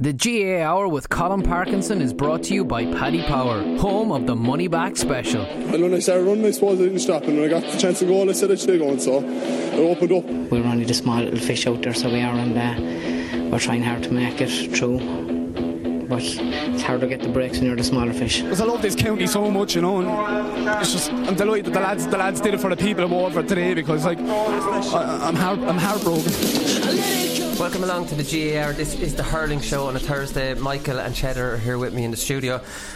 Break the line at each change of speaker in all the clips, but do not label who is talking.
The GAA Hour with Colin Parkinson is brought to you by Paddy Power, home of the Money Back Special.
And when I started running, I suppose I didn't stop, and when I got the chance to go, I said I should go, so it opened up.
We're only the small little fish out there, so we are, and we're trying hard to make it through. But it's hard to get the breaks when you're the smaller fish.
Because I love this county so much, you know, and it's just, I'm delighted that the lads did it for the people I'm over today, because like I'm heartbroken.
Welcome along to the GAR. This is the hurling show on a Thursday. Michael and Cheddar are here with me in the studio.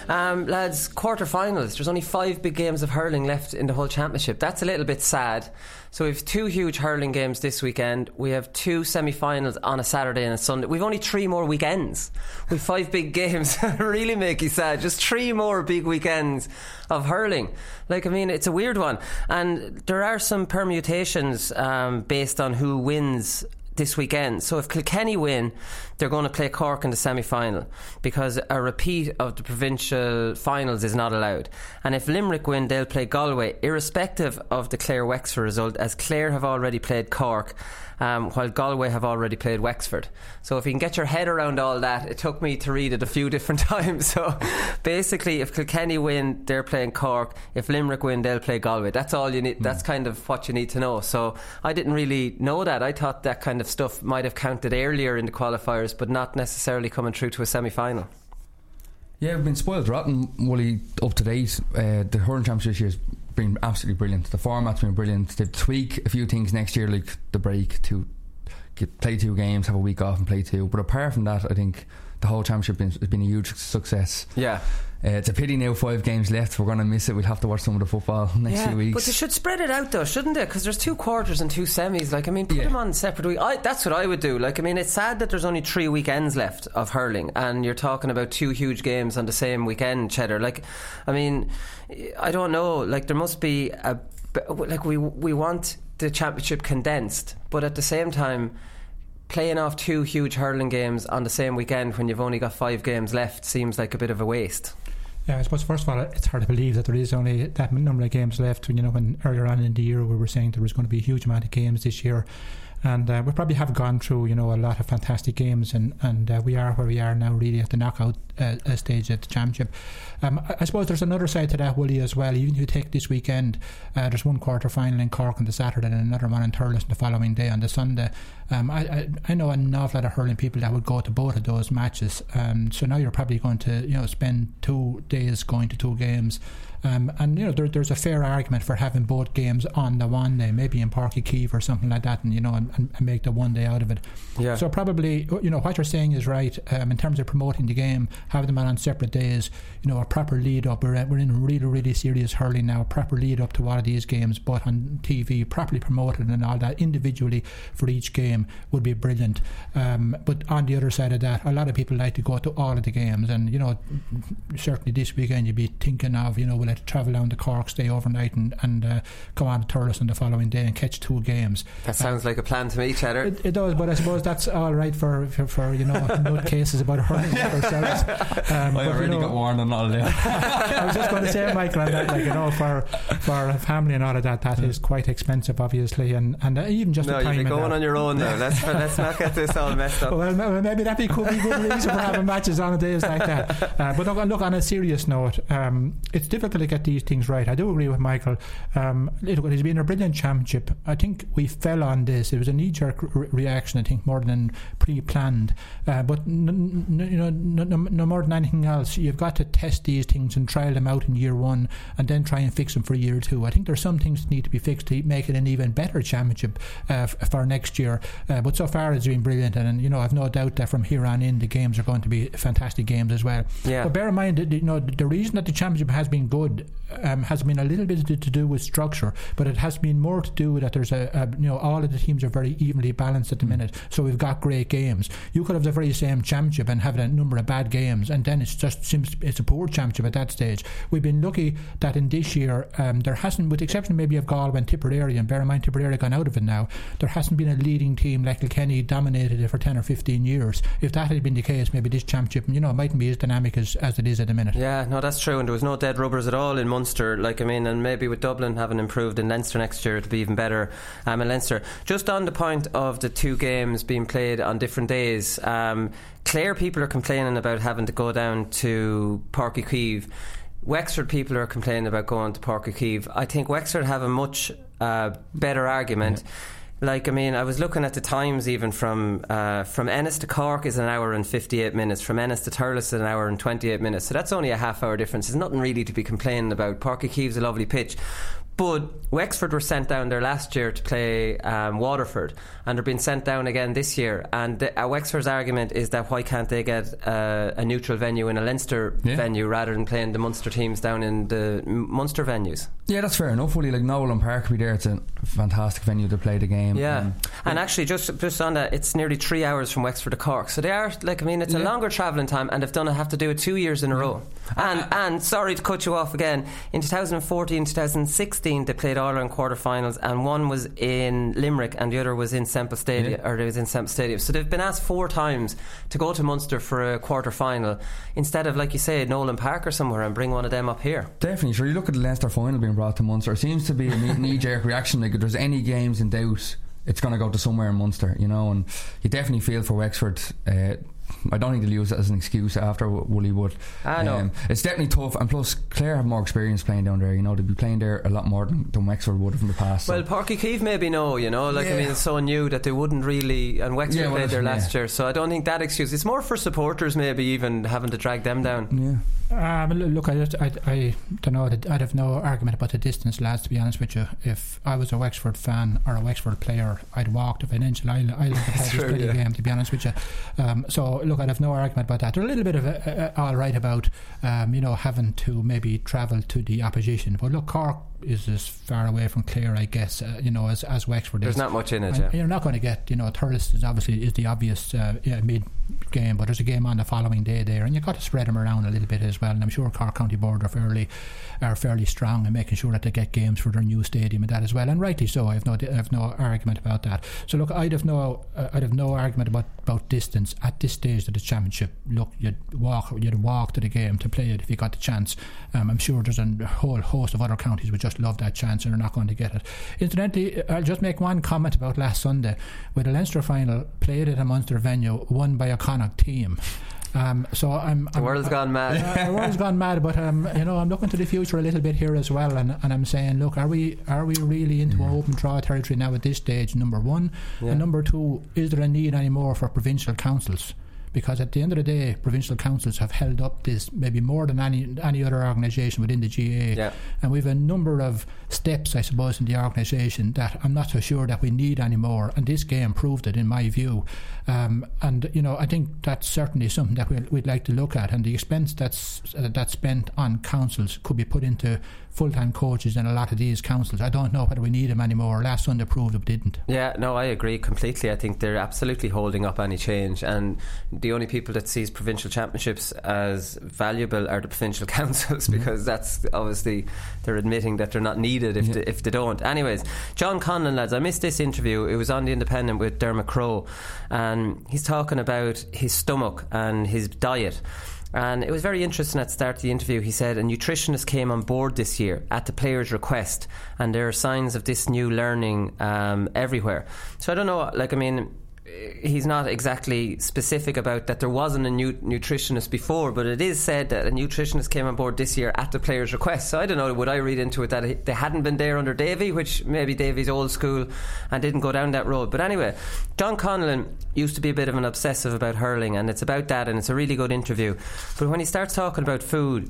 Lads, quarter-finals. There's only 5 big games of hurling left in the whole championship. That's a little bit sad. So we have 2 huge hurling games this weekend. We have 2 semi-finals on a Saturday and a Sunday. We've only 3 more weekends. We've 5 big games. Really make you sad. Just 3 more big weekends of hurling. Like, I mean, it's a weird one. And there are some permutations based on who wins this weekend. So if Kilkenny win, they're going to play Cork in the semi-final, because a repeat of the provincial finals is not allowed. And if Limerick win, they'll play Galway, irrespective of the Clare Wexford result, as Clare have already played Cork, while Galway have already played Wexford. So if you can get your head around all that, it took me to read it a few different times. So basically, if Kilkenny win, they're playing Cork. If Limerick win, they'll play Galway. That's all you need. That's kind of what you need to know. So I didn't really know that. I thought that kind of stuff might have counted earlier in the qualifiers, but not necessarily coming through to a semi-final.
Yeah, we've been spoiled rotten, Wooly, up to date. The hurling championship this year has been absolutely brilliant. The format's been brilliant. They've tweaked a few things next year, like the break, to play 2 games, have a week off and play 2. But apart from that, I think the whole championship has been a huge success.
Yeah.
It's a pity now 5 games left. We're going to miss it. We'll have to watch some of the football next few weeks.
But they should spread it out though, shouldn't they? Because there's 2 quarters and 2 semis. Like, I mean, put them on separate weeks. That's what I would do. Like, I mean, it's sad that there's only 3 weekends left of hurling, and you're talking about 2 huge games on the same weekend, Cheddar. Like, I mean, I don't know. Like, there must be we want the championship condensed, but at the same time, playing off 2 huge hurling games on the same weekend when you've only got 5 games left seems like a bit of a waste.
Yeah, I suppose first of all, it's hard to believe that there is only that number of games left. When earlier on in the year we were saying there was going to be a huge amount of games this year, and we probably have gone through a lot of fantastic games, and we are where we are now, really at the knockout stage at the championship. I suppose there's another side to that, Willie, as well. Even if you take this weekend, there's 1 quarter final in Cork on the Saturday and another one in Thurles the following day on the Sunday. I know an awful lot of hurling people that would go to both of those matches, so now you're probably going to spend 2 days going to 2 games. There's a fair argument for having both games on the one day, maybe in Páirc Uí Chaoimh or something like that, and make the 1 day out of it. Yeah. So probably, what you're saying is right in terms of promoting the game, have them on separate days. A proper lead up. We're in really, really serious hurling now. A proper lead up to one of these games, but on TV, properly promoted and all that individually for each game would be brilliant. But on the other side of that, a lot of people like to go to all of the games, and certainly this weekend you'd be thinking of we'll have to travel down to Cork, stay overnight, and come on to Thurles on the following day and catch 2 games.
That sounds like a plan to me, Cheddar.
It does, but I suppose that's all right for cases about hurling like ourselves.
I already got warned on all of that.
I was just going to say, Michael, on that, for a family and all of that is quite expensive, obviously, and even just the time.
No, you'll be going on your own now. Let's not get this all messed up.
Well, maybe that could be good reason for having matches on days like that. But look, on a serious note, it's difficult to get these things right. I do agree with Michael. It's been a brilliant championship. I think we fell on this. It was a knee-jerk reaction, I think, more than pre-planned. But no more than anything else, you've got to test these things and trial them out in year 1 and then try and fix them for year 2. I think there's some things that need to be fixed to make it an even better championship for next year. But so far it's been brilliant, and I've no doubt that from here on in the games are going to be fantastic games as well. Yeah. But bear in mind that the reason that the championship has been good has been a little bit to do with structure, but it has been more to do with that there's all of the teams are very evenly balanced at the minute, so we've got great games. You could have the very same championship and have a number of bad games, and then it's a poor championship at that stage. We've been lucky that in this year there hasn't, with the exception maybe of Galway and Tipperary, and bear in mind Tipperary gone out of it now, there hasn't been a leading team like Kilkenny dominated it for 10 or 15 years. If that had been the case, maybe this championship mightn't be as dynamic as it is at the minute.
Yeah, no, that's true, and there was no dead rubbers at all in Munster. Like, I mean, and maybe with Dublin having improved in Leinster next year, it'll be even better in Leinster. Just on the point of the two games being played on different days, Clare people are complaining about having to go down to Páirc Uí Chaoimh. Wexford people are complaining about going to Páirc Uí Chaoimh. I think Wexford have a much better argument. Like, I mean, I was looking at the times even from Ennis to Cork is an hour and 58 minutes. From Ennis to Thurles is an hour and 28 minutes. So that's only a half-hour difference. There's nothing really to be complaining about. Páirc Uí Chaoimh's a lovely pitch. But Wexford were sent down there last year to play Waterford, and they're being sent down again this year. And Wexford's argument is that why can't they get a neutral venue in a Leinster venue rather than playing the Munster teams down in the Munster venues?
Yeah, that's fair enough. Really, like Nolan Park will be there. It's a fantastic venue to play the game.
Yeah, and actually, just on that, it's nearly 3 hours from Wexford to Cork. So they are, like, I mean, it's a longer travelling time, and they've have to do it 2 years in a row. And sorry to cut you off again. In 2014, 2016. They played All-Ireland quarter-finals, and one was in Limerick and the other was in Semple Stadium, or it was in Semple Stadium. So they've been asked 4 times to go to Munster for a quarter-final instead of, like you say, Nolan Park or somewhere, and bring one of them up here.
Definitely. Sure, you look at the Leinster final being brought to Munster, it seems to be a knee-jerk reaction. Like, if there's any games in doubt, it's going to go to somewhere in Munster, you know. And you definitely feel for Wexford. I don't think they'll use it as an excuse after Wooly would.
No.
It's definitely tough, and plus Clare have more experience playing down there. You know, they'd be playing there a lot more than Wexford would have in the past.
Well, Páirc Uí Chaoimh maybe no, you know, like, I mean, it's so new that they wouldn't really, and Wexford played there last year, so I don't think that excuse. It's more for supporters maybe even having to drag them down.
Look, I don't know. I'd have no argument about the distance, lads, to be honest with you. If I was a Wexford fan or a Wexford player, I'd walk to Financial Island to play this game, to be honest with you. So look, I'd have no argument about that. They're a little bit of alright about having to maybe travel to the opposition, but look, Cork is as far away from Clare, I guess, as Wexford is.
There's not much in it,
and you're not going to get, Thurles is the obvious mid game, but there's a game on the following day there, and you've got to spread them around a little bit as well. And I'm sure Cork County Board are fairly strong in making sure that they get games for their new stadium and that as well, and rightly so. I have no argument about that. So look, I'd have no argument about distance at this stage of the championship. Look, you'd walk to the game to play it if you got the chance. I'm sure there's a whole host of other counties would just love that chance and are not going to get it. Incidentally, I'll just make one comment about last Sunday, with the Leinster final played at a Munster venue, won by a Connacht team. The
world's gone mad.
The world's gone mad, but I'm looking to the future a little bit here as well, and I'm saying, look, are we really into open draw territory now at this stage? Number one, and number two, is there a need anymore for provincial councils? Because at the end of the day, provincial councils have held up this maybe more than any other organisation within the GAA, and we've a number of steps, I suppose, in the organisation that I'm not so sure that we need anymore, and this game proved it in my view. I think that's certainly something that we'd like to look at, and the expense that's spent on councils could be put into full-time coaches in a lot of these councils. I don't know whether we need them anymore. Last Sunday proved it didn't.
Yeah, no, I agree completely. I think they're absolutely holding up any change, and the only people that sees provincial championships as valuable are the provincial councils, because that's obviously, they're admitting that they're not needed if they don't. Anyways, John Conlon, lads, I missed this interview. It was on The Independent with Dermot Crowe, and he's talking about his stomach and his diet. And it was very interesting at the start of the interview. He said a nutritionist came on board this year at the player's request, and there are signs of this new learning everywhere. So I don't know, he's not exactly specific about that there wasn't a nutritionist before, but it is said that a nutritionist came on board this year at the player's request. So I don't know, would I read into it that they hadn't been there under Davy, which maybe Davy's old school and didn't go down that road. But anyway, John Conlon used to be a bit of an obsessive about hurling, and it's about that, and it's a really good interview. But when he starts talking about food,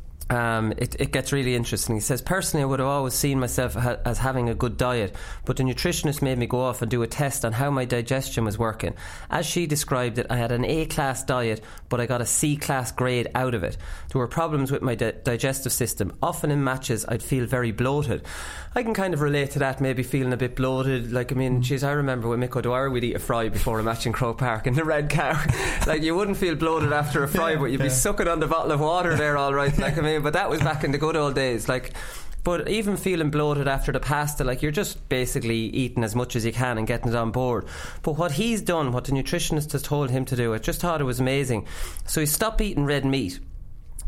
it gets really interesting. He says, personally, I would have always seen myself as having a good diet, but the nutritionist made me go off and do a test on how my digestion was working. As she described it, I had an A-class diet, but I got a C-class grade out of it. There were problems with my digestive system. Often in matches, I'd feel very bloated. I can kind of relate to that, maybe feeling a bit bloated. I remember with Mick O'Dwyer, we'd eat a fry before a match in Croke Park in the Red Cow. You wouldn't feel bloated after a fry, but you'd be sucking on the bottle of water there, all right. But that was back in the good old days. But even feeling bloated after the pasta, you're just basically eating as much as you can and getting it on board. But what he's done, what the nutritionist has told him to do, I just thought it was amazing. So he stopped eating red meat.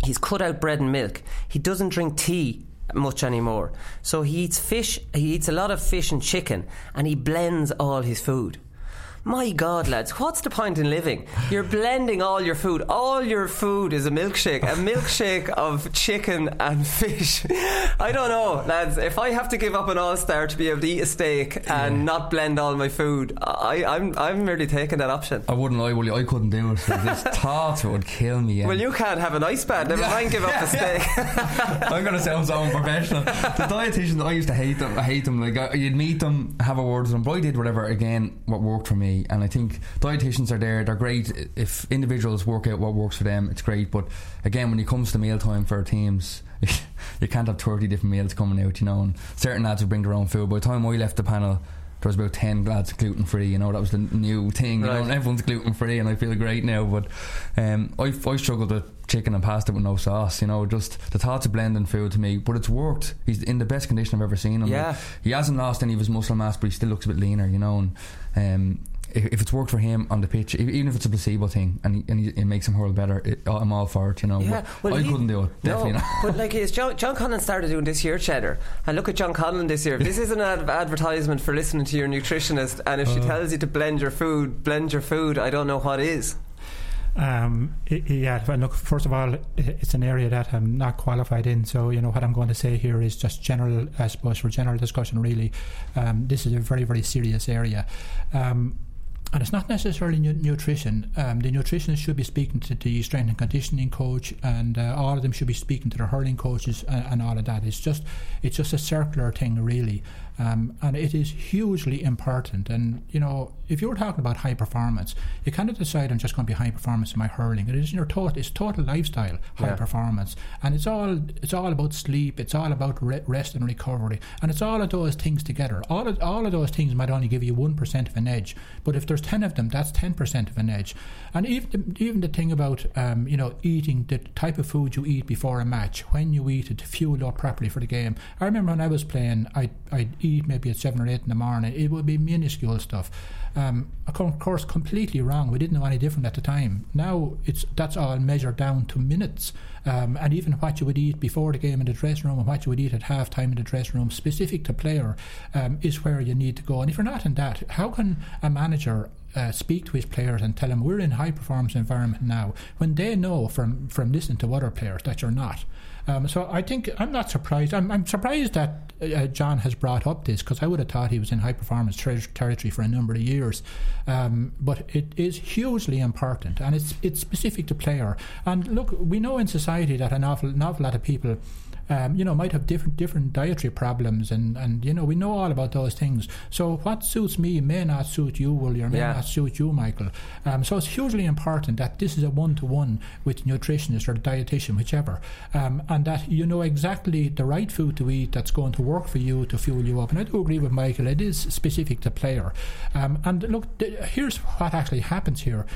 he's cut out bread and milk. He doesn't drink tea much anymore. So he eats fish. He eats a lot of fish and chicken, and he blends all his food. My God, lads, what's the point in living? You're blending all your food. All your food is a milkshake of chicken and fish. I don't know, lads. If I have to give up an All-Star to be able to eat a steak and not blend all my food, I'm really taking that option.
I wouldn't lie, Willie. I couldn't do it. This thought would kill me.
Well, you can't have an ice bath. Never mind give up the steak.
I'm going to sound so unprofessional. The dietitians, I used to hate them. I hate them. Like, you'd meet them, have a word with them, but I did whatever, again, what worked for me. And I think dietitians are there, they're great. If individuals work out what works for them, it's great. But again, when it comes to mealtime for teams, you can't have 30 different meals coming out, you know, and certain lads would bring their own food. By the time I left the panel, there was about 10 lads gluten free, you know, that was the new thing, you know, and everyone's gluten free, and I feel great now. But I struggled with chicken and pasta with no sauce, you know, just the thoughts of blending food to me. But it's worked. He's in the best condition I've ever seen him.
Yeah.
He hasn't lost any of his muscle mass, but he still looks a bit leaner, you know. And if it's worked for him on the pitch, even if it's a placebo thing, and it makes him hurl better, I'm all for it, you know.
Yeah,
well, I couldn't do it, definitely not.
But like, John Conlon started doing this year, Cheddar, and look at John Conlon this year. This is an advertisement for listening to your nutritionist, and if she tells you to blend your food, I don't know what is.
Yeah, look, first of all, it's an area that I'm not qualified in, so you know what I'm going to say here is just general, I suppose, for general discussion really. This is a very, very serious area. And it's not necessarily nutrition. The nutritionist should be speaking to the strength and conditioning coach, and all of them should be speaking to their hurling coaches and all of that. It's just a circular thing, really. And it is hugely important. And you know, if you were talking about high performance, you cannot decide I'm just going to be high performance in my hurling. It is it's total lifestyle high performance, and it's all about sleep. It's all about rest and recovery, and it's all of those things together. All of those things might only give you 1% of an edge, but if there's 10 of them, that's 10% of an edge. And even the thing about you know, eating the type of food you eat before a match, when you eat it to fuel up properly for the game. I remember when I was playing, I'd eat maybe at 7 or 8 in the morning. It would be minuscule stuff. Of course, completely wrong. We didn't know any different at the time. Now that's all measured down to minutes. And even what you would eat before the game in the dressing room and what you would eat at half time in the dressing room, specific to player, is where you need to go. And if you're not in that, how can a manager speak to his players and tell them we're in high performance environment now, when they know from listening to other players that you're not? So I think I'm not surprised. I'm surprised that John has brought up this, because I would have thought he was in high performance territory for a number of years. But it is hugely important, and it's specific to player. And look, we know in society that an awful lot of people you know, might have different dietary problems, and you know, we know all about those things. So what suits me may not suit you, Willie, or may not suit you, Michael. So it's hugely important that this is a one-to-one with nutritionist or the dietitian, whichever, and that you know exactly the right food to eat that's going to work for you to fuel you up. And I do agree with Michael, it is specific to player. And look, here's what actually happens here.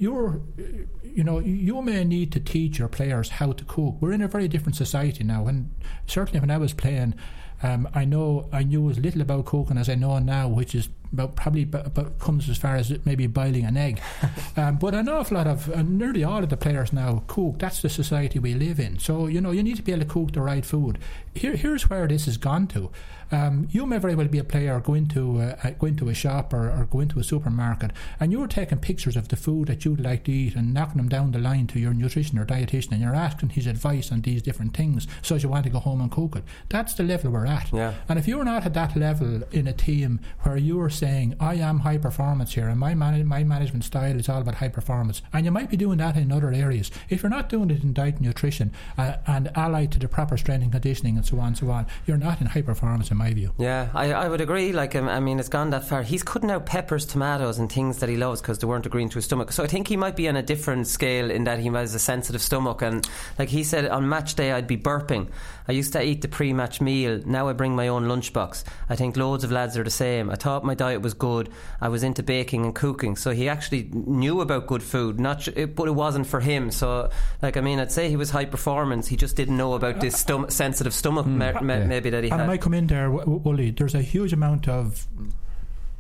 You know, you may need to teach your players how to cook. We're in a very different society now, and certainly when I was playing, I knew as little about cooking as I know now, which is probably comes as far as maybe boiling an egg. But an awful lot of, nearly all of the players now cook. That's the society we live in. So, you know, you need to be able to cook the right food. Here's where this has gone to. You may very well be a player, go into a shop or go into a supermarket, and you're taking pictures of the food that you'd like to eat and knocking them down the line to your nutrition or dietitian, and you're asking his advice on these different things so as you want to go home and cook it. That's the level we're at.
Yeah.
And if you're not at that level in a team where you're saying, I am high performance here, and my management style is all about high performance, and you might be doing that in other areas. If you're not doing it in diet and nutrition and allied to the proper strength and conditioning and so on, you're not in high performance in my view.
Yeah, I would agree. Like, I mean, it's gone that far. He's cutting out peppers, tomatoes and things that he loves because they weren't agreeing to his stomach. So I think he might be on a different scale in that he has a sensitive stomach. And like he said, on match day I'd be burping. I used to eat the pre-match meal. Now I bring my own lunchbox. I think loads of lads are the same. I thought my diet was good. I was into baking and cooking. So he actually knew about good food, but it wasn't for him. So, like, I mean, I'd say he was high performance. He just didn't know about this sensitive stomach maybe that he had.
And I might come in there, Wooly. There's a huge amount of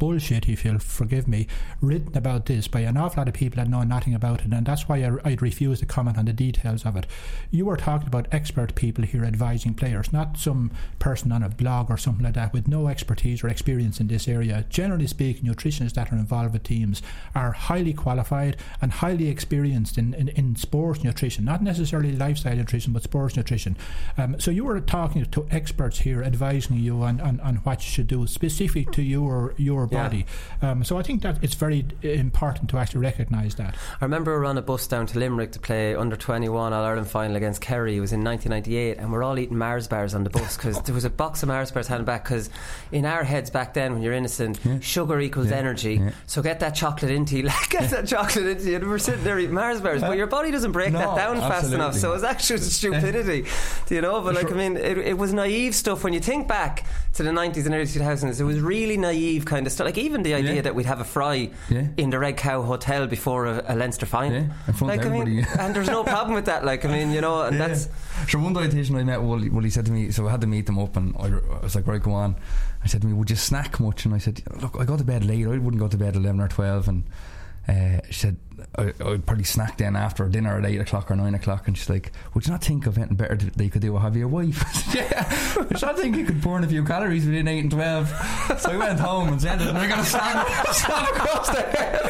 bullshit, if you'll forgive me, written about this by an awful lot of people that know nothing about it, and that's why I'd refuse to comment on the details of it. You were talking about expert people here advising players, not some person on a blog or something like that with no expertise or experience in this area. Generally speaking, nutritionists that are involved with teams are highly qualified and highly experienced in sports nutrition, not necessarily lifestyle nutrition, but sports nutrition. So you were talking to experts here advising you on what you should do specific to your body. So I think that it's very important to actually recognise that.
I remember we were on a bus down to Limerick to play under 21 All-Ireland final against Kerry. It was in 1998, and we're all eating Mars bars on the bus because there was a box of Mars bars handed back, because in our heads back then when you're innocent, sugar equals energy, so get that chocolate into you, and we're sitting there eating Mars bars, but your body doesn't break that down fast enough, so it's actually stupidity. Do you know? But like, I mean, it was naive stuff. When you think back to the 90s and early 2000s, it was really naive kind of stuff. Like even the idea that we'd have a fry in the Red Cow Hotel before a Leinster final,
in front of everybody.
And there's no problem with that. Like, I mean, you know, and that's.
Sure, one dietitian I met, Wooly said to me, so I had to meet them up, and I was like, right, go on. I said to me, would you snack much? And I said, look, I go to bed late. I wouldn't go to bed at 11 or 12, and she said I'd probably snack then after dinner at 8 o'clock or 9 o'clock, and she's like, would you not think of anything better that you could do? Have your wife? I said, I think you could burn a few calories within 8 and 12. So I went home and said it, and I got a slap across the head.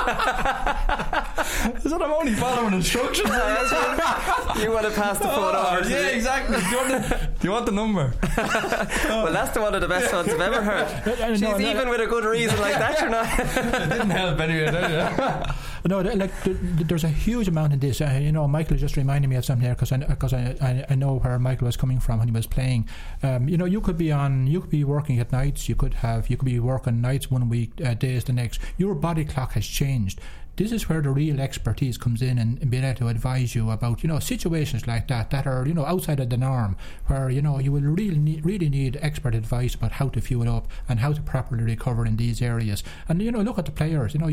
I said, I'm only following instructions.
You want to pass the phone over?
Yeah, exactly. Do you want the number?
Well, that's one of the best ones I've ever heard. Even with a good reason like that, you're not.
It didn't help anyway, did it?
No, like there's a huge amount in this. You know, Michael just reminded me of something there, because I know where Michael was coming from when he was playing. You know, you could be working at nights. You could be working nights one week, days the next. Your body clock has changed. This is where the real expertise comes in, and being able to advise you about, you know, situations like that are, you know, outside of the norm, where, you know, you will really need expert advice about how to fuel up and how to properly recover in these areas. And, you know, look at the players. You know,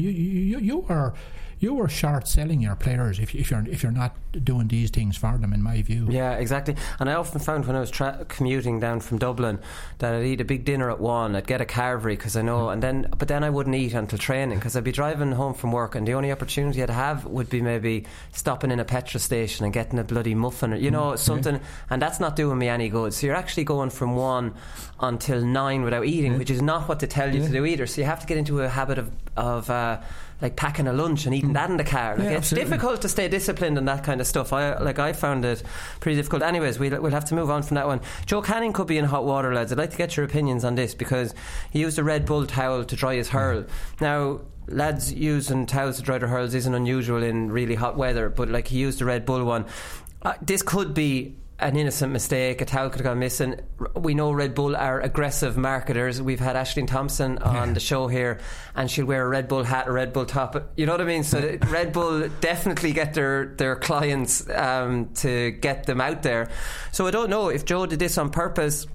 you were short selling your players if you're not doing these things for them, in my view.
Yeah, exactly. And I often found when I was commuting down from Dublin that I'd eat a big dinner at 1, I'd get a carvery because I know, but then I wouldn't eat until training, because I'd be driving home from work, and the only opportunity I'd have would be maybe stopping in a petrol station and getting a bloody muffin, or, you know, something, and that's not doing me any good. So you're actually going from 1 until 9 without eating, which is not what they tell you to do either. So you have to get into a habit of like packing a lunch and eating that in the car. Like, it's difficult to stay disciplined and that kind of stuff. I found it pretty difficult. Anyways, we'll have to move on from that one. Joe Canning could be in hot water, lads. I'd like to get your opinions on this, because he used a Red Bull towel to dry his hurl. Now, lads using towels to dry their hurls isn't unusual in really hot weather, but like, he used a Red Bull one. This could be an innocent mistake. A towel could have gone missing. We know Red Bull are aggressive marketers. We've had Aisling Thompson on the show here, and she'll wear a Red Bull hat, a Red Bull top. You know what I mean? So Red Bull definitely get their clients to get them out there. So I don't know if Joe did this on purpose,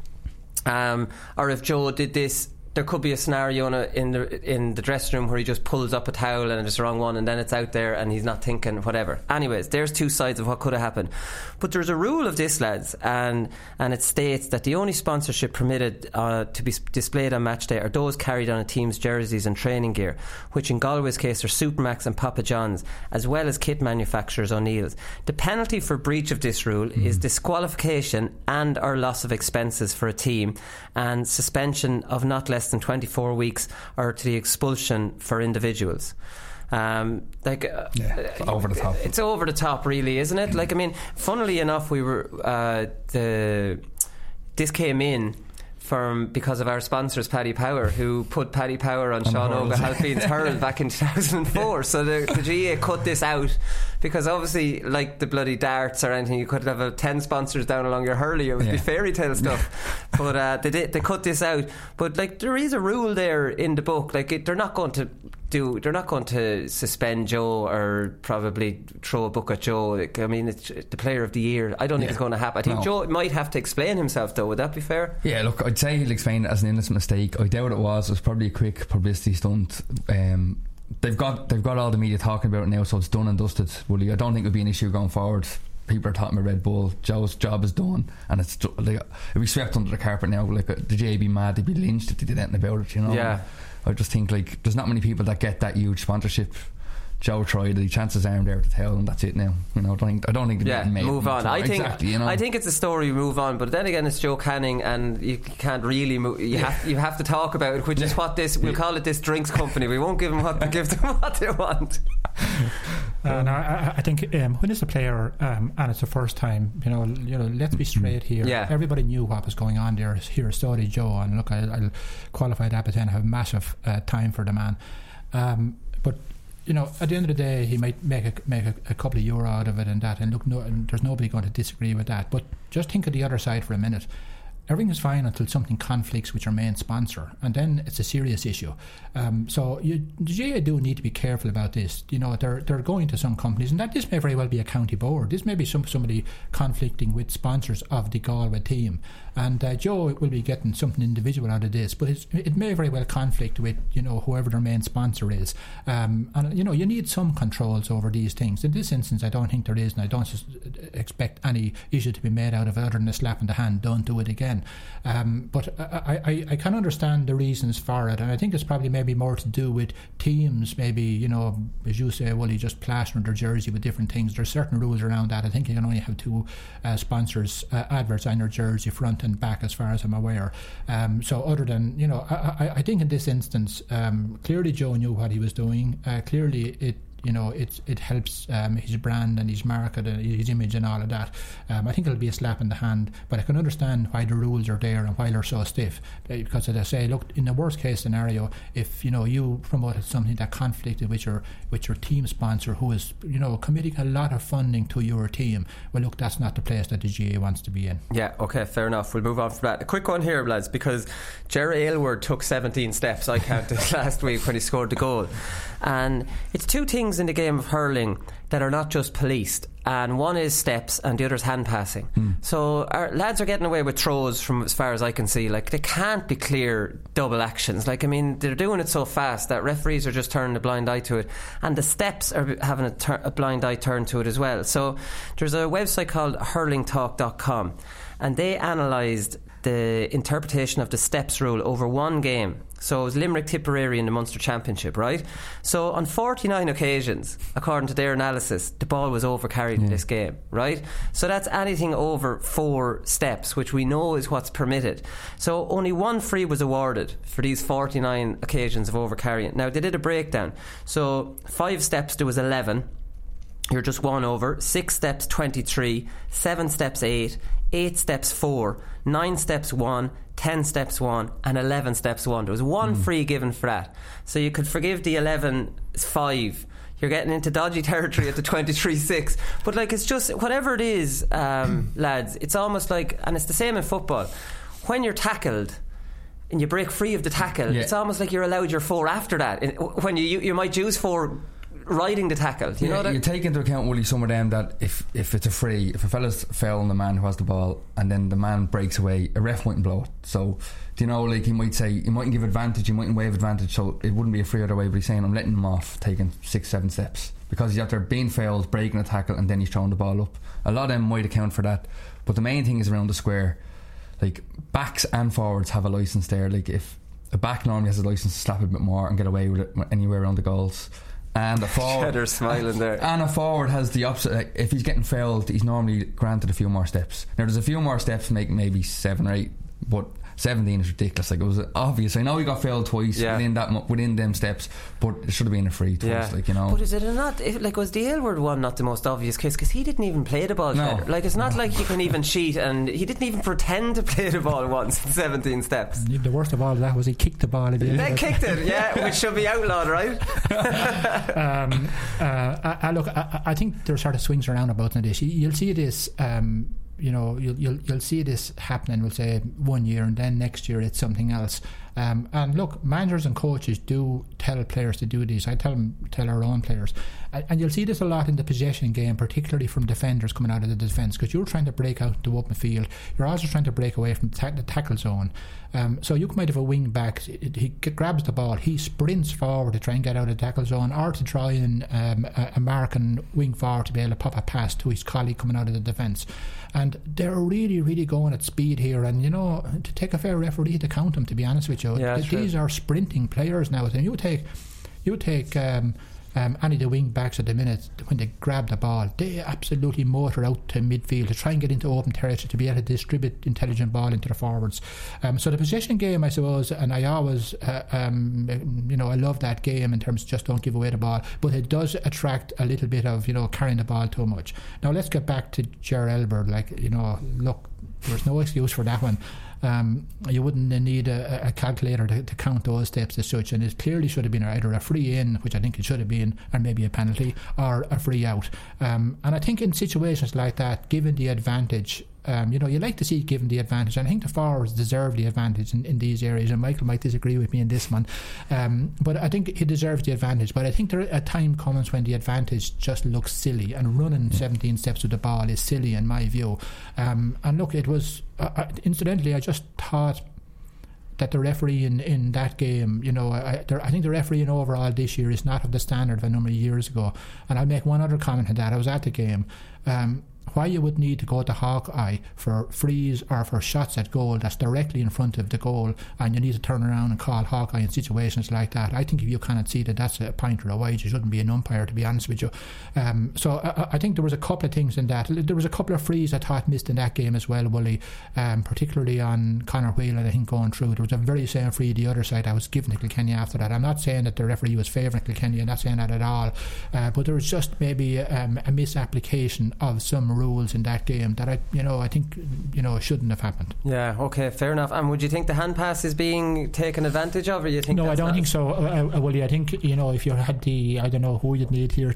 or if Joe did this. There could be a scenario in the dressing room where he just pulls up a towel and it's the wrong one, and then it's out there and he's not thinking, whatever. Anyways, there's two sides of what could have happened. But there's a rule of this, lads, and it states that the only sponsorship permitted to be displayed on match day are those carried on a team's jerseys and training gear, which in Galway's case are Supermax and Papa John's, as well as kit manufacturers O'Neill's. The penalty for breach of this rule is disqualification and or loss of expenses for a team, and suspension of not less than 24 weeks, or to the expulsion for individuals. Over the top. It's over the top, really, isn't it? Like, I mean, funnily enough, we were this came in because of our sponsors, Paddy Power, who put Paddy Power on Sean O'Halphine's hurl back in 2004. So the GA cut this out, because obviously, like the bloody darts or anything, you could have 10 sponsors down along your hurley. It would be fairy tale stuff. But they cut this out. But like, there is a rule there in the book. Like, they're not going to suspend Joe or probably throw a book at Joe. Like, I mean, it's the player of the year. I don't think it's going to happen. I think Joe might have to explain himself, though. Would that be fair? Yeah, look, I'd say he'll explain it as an innocent mistake. I doubt it was. It was probably a quick publicity stunt. They've got all the media talking about it now, so it's done and dusted. Willie, I don't think it'll be an issue going forward.
people are talking about Red Bull. Joe's job is done, and it's like if we swept under the carpet now, like the J be mad, they'd be lynched if they did anything about it, you know.
Yeah.
I just think like there's not many people that get that huge sponsorship. Joe tried it, chances aren't there to tell, and that's it now. You know, I don't think they're made.
Move on. I think
exactly, you know?
I think it's a story. Move on. But then again, it's Joe Canning, and you can't really move. You have to talk about it, which is what we'll call it this drinks company. We won't give them what they want.
I think when it's a player and it's the first time, you know, let's be straight here.
Yeah.
Everybody knew what was going on there. Here, so did Joe, and look, I'll qualify that, but then I have massive time for the man. But you know, at the end of the day, he might make a couple of euro out of it and that, and look, and there's nobody going to disagree with that. But just think of the other side for a minute. Everything is fine until something conflicts with your main sponsor, and then it's a serious issue. So the GAA do need to be careful about this. You know, they're going to some companies, and that this may very well be a county board. This may be somebody conflicting with sponsors of the Galway team, and Joe will be getting something individual out of this, but it may very well conflict with, you know, whoever their main sponsor is. And you know, you need some controls over these things. In this instance, I don't think there is, and I don't expect any issue to be made out of it other than a slap in the hand. Don't do it again. But I can understand the reasons for it, and I think it's probably maybe more to do with teams, maybe, you know, as you say, well, you just plaster their jersey with different things. There's certain rules around that. I think you can only have two sponsors adverts on your jersey, front and back, as far as I'm aware. So other than, you know, I think in this instance, clearly Joe knew what he was doing. Clearly it helps his brand and his market and his image and all of that. I think it'll be a slap in the hand, but I can understand why the rules are there and why they're so stiff, because as I say, look, in the worst case scenario, if, you know, you promoted something that conflicted with your team sponsor, who is, you know, committing a lot of funding to your team, well, look, that's not the place that the GAA wants to be in. Yeah,
okay, fair enough. We'll move on from that. A quick one here, lads, because Jerry Aylward took 17 steps, I counted last week when he scored the goal, and it's two things in the game of hurling that are not just policed, and one is steps and the other is hand passing. So our lads are getting away with throws from as far as I can see. Like, they can't be clear double actions. Like, I mean, they're doing it so fast that referees are just turning a blind eye to it, and the steps are having a blind eye turned to it as well. So there's a website called hurlingtalk.com, and they analysed the interpretation of the steps rule over one game. So it was Limerick Tipperary in the Munster Championship, right? So on 49 occasions, according to their analysis, the ball was overcarried in this game, right? So that's anything over 4 steps, which we know is what's permitted. So only 1 free was awarded for these 49 occasions of overcarrying. Now, they did a breakdown. So 5 steps, there was 11. You're just 1 over. 6 steps, 23. 7 steps, 8. 8 steps, 4. 9 steps, 1. 10 steps, 1. And 11 steps, 1. There was 1 free given for that. So you could forgive the 11 5. You're getting into dodgy territory at the 23-6. But, like, it's just, whatever it is, lads, it's almost like, and it's the same in football, when you're tackled and you break free of the tackle, it's almost like you're allowed your 4 after that. When you might use 4 riding the tackle, you know that? You
take into account, Willie, some of them that if it's a free, if a fella's fell on the man who has the ball and then the man breaks away, a ref mightn't blow it. So, do you know, like, he might say, he mightn't give advantage, he mightn't waive advantage, so it wouldn't be a free other way, but he's saying, I'm letting him off taking 6-7 steps because he's out there being failed, breaking a tackle, and then he's throwing the ball up. A lot of them might account for that, but the main thing is around the square. Like, backs and forwards have a licence there. Like, if a back normally has a licence to slap a bit more and get away with it anywhere around the goals, and a forward
smiling there.
And a forward has the opposite. Like, if he's getting fouled, he's normally granted a few more steps. Now, there's a few more steps, make maybe 7 or 8, but 17 is ridiculous. Like, it was obvious. I know he got fouled twice within them steps, but it should have been a free twice. Like, you know.
But is it not? Like, was the Aylward one not the most obvious case? Because he didn't even play the ball.
No.
Like, it's not like you can even cheat, and he didn't even pretend to play the ball once in 17 steps.
The worst of all of that was he kicked the ball at the end.
They kicked it, which should be outlawed, right?
Look, I think there are sort of swings around about this. You'll see this. You know, you'll see this happening, we'll say 1 year, and then next year it's something else. And look, managers and coaches do tell players to do this. I tell our own players, and you'll see this a lot in the possession game, particularly from defenders coming out of the defence, because you're trying to break out the open field. You're also trying to break away from the tackle zone. So you might have a wing back. He grabs the ball, he sprints forward to try and get out of the tackle zone, or to try and a marking wing forward to be able to pop a pass to his colleague coming out of the defence. And they're really, really going at speed here. And to take a fair referee to count them, to be honest with you, these are sprinting players now. And you take any of the wing backs at the minute, when they grab the ball, they absolutely motor out to midfield to try and get into open territory to be able to distribute intelligent ball into the forwards. So the possession game, I suppose, and I always I love that game in terms of just don't give away the ball, but it does attract a little bit of carrying the ball too much. Now let's get back to Ger Elber. Look, there's no excuse for that one. You wouldn't need a calculator to count those steps as such, and it clearly should have been either a free in, which I think it should have been, or maybe a penalty, or a free out. And I think in situations like that, given the advantage, you like to see it given the advantage, and I think the forwards deserve the advantage in these areas, and Michael might disagree with me in this one, but I think he deserves the advantage. But I think there a time comes when the advantage just looks silly, and running 17 steps with the ball is silly in my view. And look, it was incidentally, I just thought that the referee in that game, I think the refereeing overall this year is not of the standard of a number of years ago. And I'll make one other comment on that. I was at the game. Why you would need to go to Hawkeye for frees or for shots at goal that's directly in front of the goal, and you need to turn around and call Hawkeye in situations like that. I think if you cannot see that that's a point or a wide, you shouldn't be an umpire, to be honest with you. So I think there was a couple of things in that. There was a couple of frees I thought missed in that game as well, Wooly, particularly on Conor Whelan, I think, going through. There was a very same free the other side I was given to Kilkenny after that. I'm not saying that the referee was favouring Kilkenny, I'm not saying that at all, but there was just maybe a misapplication of some rules in that game that I think shouldn't have happened. Yeah,
okay, fair enough. And would you think the hand pass is being taken advantage of, or you think?
No, I don't think so, Willie. I think if you had I don't know who you'd need here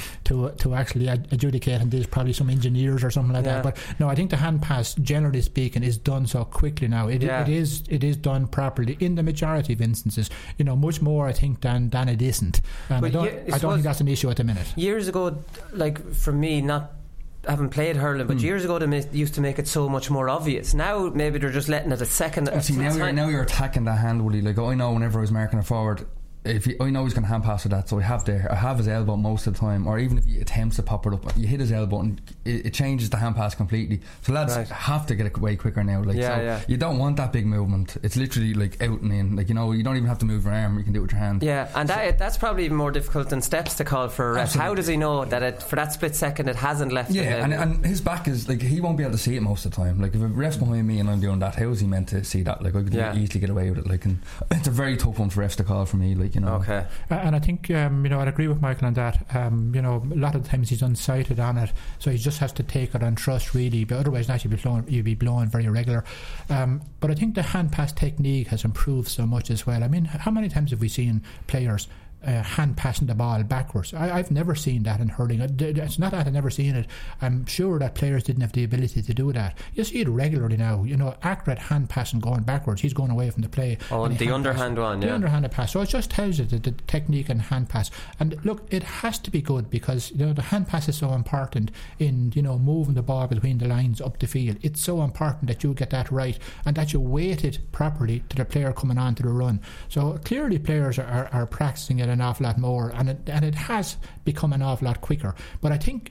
to actually adjudicate, and there's probably some engineers or something like that. But no, I think the hand pass, generally speaking, is done so quickly now. It is done properly in the majority of instances. Much more I think than it isn't. I don't think that's an issue at the minute.
Years ago, like for me, not haven't played hurling, but years ago they used to make it so much more obvious. Now maybe they're just letting it a second.
Now you're attacking that hand, Woody. Like I know whenever I was marking a forward, I know he's going to hand pass with that, so I have his elbow most of the time, or even if he attempts to pop it up, you hit his elbow and it changes the hand pass completely. So lads have to get it way quicker now. You don't want that big movement. It's literally like out and in. You don't even have to move your arm. You can do it with your hand.
Yeah, and that's probably even more difficult than steps to call for a ref. Absolutely. How does he know that for that split second it hasn't left?
Yeah, and his back is he won't be able to see it most of the time. If a ref's behind me and I'm doing that, how is he meant to see that? I could easily get away with it. And it's a very tough one for refs to call for me.
Okay.
And I think I'd agree with Michael on that. A lot of the times he's unsighted on it, so he just has to take it on trust, really. But otherwise, you'd be blowing very irregular. But I think the hand pass technique has improved so much as well. I mean, how many times have we seen players hand passing the ball backwards? I've never seen that in hurling. It's not that I've never seen it. I'm sure that players didn't have the ability to do that. You see it regularly now. Accurate hand passing going backwards. He's going away from the play.
Oh, the underhand one, yeah.
The underhanded pass. So it just tells you the technique and hand pass. And look, it has to be good because the hand pass is so important in moving the ball between the lines up the field. It's so important that you get that right and that you weight it properly to the player coming on to the run. So clearly players are practicing it an awful lot more, and it has become an awful lot quicker. But I think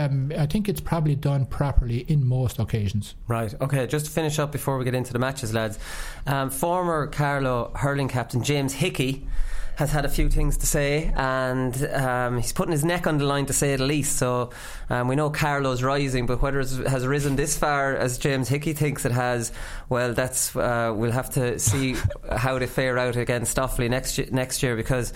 it's probably done properly in most occasions.
Right, okay, just to finish up before we get into the matches, lads, former Carlow hurling captain James Hickey has had a few things to say, and he's putting his neck on the line, to say the least. So we know Carlow's rising, but whether it has risen this far as James Hickey thinks it has, well, that's we'll have to see how they fare out against Offaly next year, because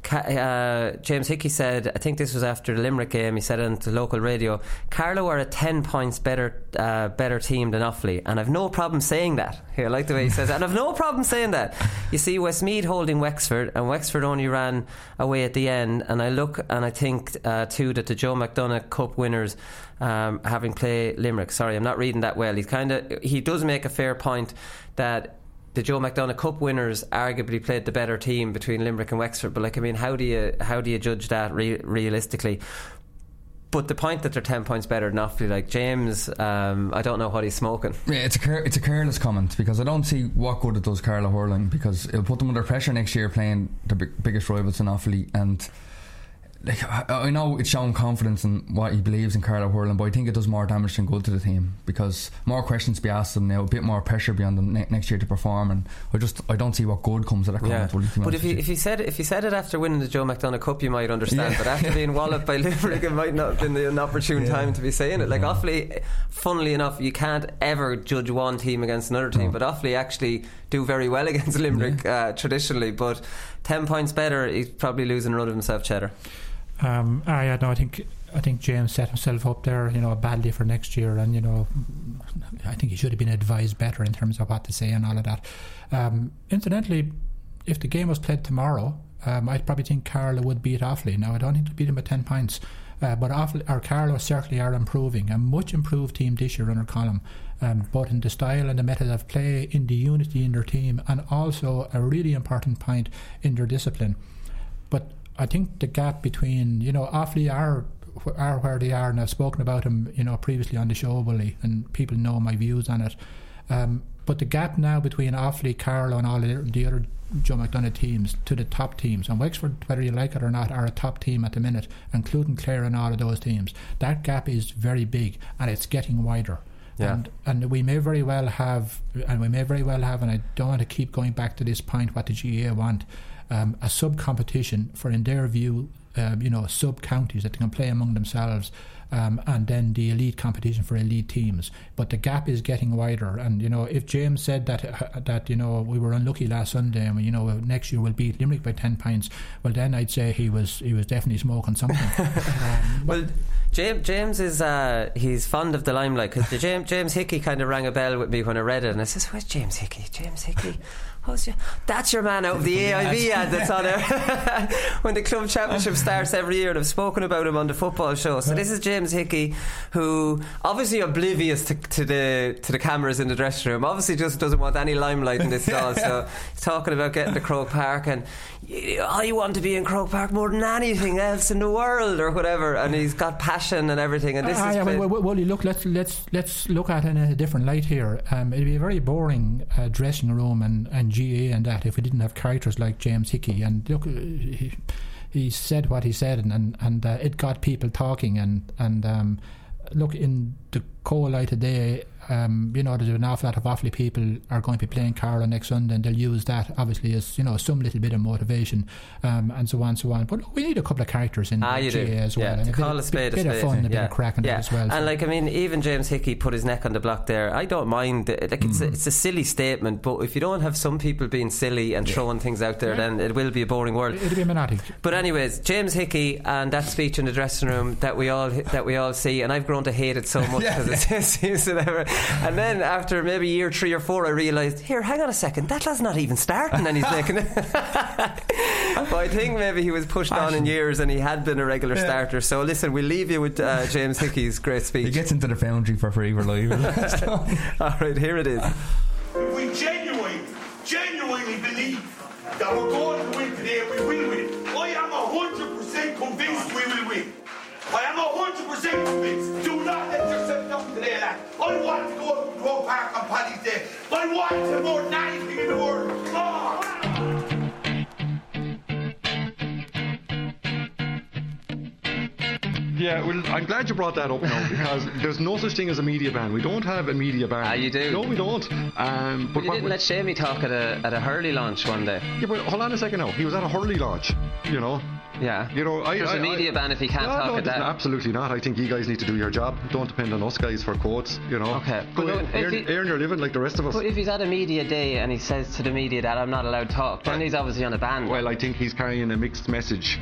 James Hickey said, I think this was after the Limerick game, he said on the local radio, Carlow are a 10 points better team than Offaly, and I've no problem saying that. Here, I like the way he says that, and I've no problem saying that. You see Westmeath holding Wexford, and Wexford only ran away at the end, and I look and I think too that the Joe McDonagh Cup winners having played Limerick, sorry I'm not reading that well, he does make a fair point that the Joe McDonagh Cup winners arguably played the better team between Limerick and Wexford, but like, I mean, how do you judge that realistically? But the point that they're 10 points better than Offaly, like James, I don't know what he's smoking.
Yeah, it's a careless comment, because I don't see what good it does Carlow hurling, because it'll put them under pressure next year playing the biggest rivals in Offaly. And like, I know it's showing confidence in what he believes in Carlow hurling, but I think it does more damage than good to the team, because more questions be asked them now, a bit more pressure be on them next year to perform, and I don't see what good comes of that comment.
Yeah. But if he said it after winning the Joe McDonagh Cup, you might understand. But after being walloped by Limerick, it might not have been an opportune time to be saying it. Like Offaly, funnily enough, you can't ever judge one team against another team, but Offaly actually do very well against Limerick traditionally. But 10 points better, he's probably losing a run of himself, Cheddar.
I think James set himself up there, badly for next year, and I think he should have been advised better in terms of what to say and all of that. Incidentally, if the game was played tomorrow, I'd probably think Carlow would beat Offaly. Now, I don't think they'll beat him by 10 points, but Offaly or Carlow certainly are improving, a much improved team this year under Colm, both in the style and the method of play, in the unity in their team, and also a really important point in their discipline. But I think the gap between, Offaly are where they are, and I've spoken about them, previously on the show, Willie, and people know my views on it. But the gap now between Offaly, Carlow, and all the other Joe McDonagh teams to the top teams, and Wexford, whether you like it or not, are a top team at the minute, including Clare and all of those teams. That gap is very big, and it's getting wider. Yeah. And we may very well have, and I don't want to keep going back to this point, what the GAA want, a sub-competition for, in their view, sub-counties that they can play among themselves, and then the elite competition for elite teams. But the gap is getting wider, and if James said that we were unlucky last Sunday, and next year we'll beat Limerick by 10 points, well, then I'd say he was definitely smoking something.
Well, James is he's fond of the limelight, because James Hickey kind of rang a bell with me when I read it, and I says, "Where's James Hickey? James Hickey? That's your man out of the AIB ad that's on there when the club championship starts every year, and I've spoken about him on the football show." So this is James Hickey, who obviously oblivious to the cameras in the dressing room, obviously just doesn't want any limelight in this stall. So he's talking about getting to Croke Park, and I want to be in Croke Park more than anything else in the world, or whatever, and he's got passion and everything. And this is
look, let's look at it in a different light here. It'd be a very boring dressing room and GA and that if we didn't have characters like James Hickey. And look, he said what he said, and it got people talking, and look, in the cold light today, there's an awful lot of Offaly people are going to be playing Carlow next Sunday, and they'll use that obviously as some little bit of motivation, and so on. But look, we need a couple of characters in the GA as well, and
to call a spade a
bit of fun and a bit of crack in it as well.
And even James Hickey put his neck on the block there. I don't mind, it's a silly statement, but if you don't have some people being silly and throwing things out there, then it will be a boring world.
It'll be monotonic.
But anyways, James Hickey and that speech in the dressing room that we all see, and I've grown to hate it so much because it seems to never. And then after maybe year 3 or 4, I realised, here, hang on a second, that lad's not even starting, and he's making it. But I think maybe he was pushed on in years, and he had been a regular starter. So listen, we'll leave you with James Hickey's great speech.
He gets into the foundry for free for live.
Alright, here it is.
We genuinely believe that we're going to win today, we will win. I am 100% convinced we will win. I am 100% convinced. Do not let yourself down today, lad. I want to go to Croke Park on Paddy's Day. I want to more than anything in the world.
Yeah, well, I'm glad you brought that up now, because there's no such thing as a media ban. We don't have a media ban.
You do?
No, we don't.
But you didn't let Shamey talk at a Hurley launch one day.
Yeah, but hold on a second now. He was at a Hurley launch,
Yeah.
There's
a media ban if he can't talk at that.
Absolutely not. I think you guys need to do your job. Don't depend on us guys for quotes,
Okay.
Earn your living like the rest of us.
But if he's at a media day and he says to the media that I'm not allowed to talk, then he's obviously on a ban.
Well, I think he's carrying a mixed message.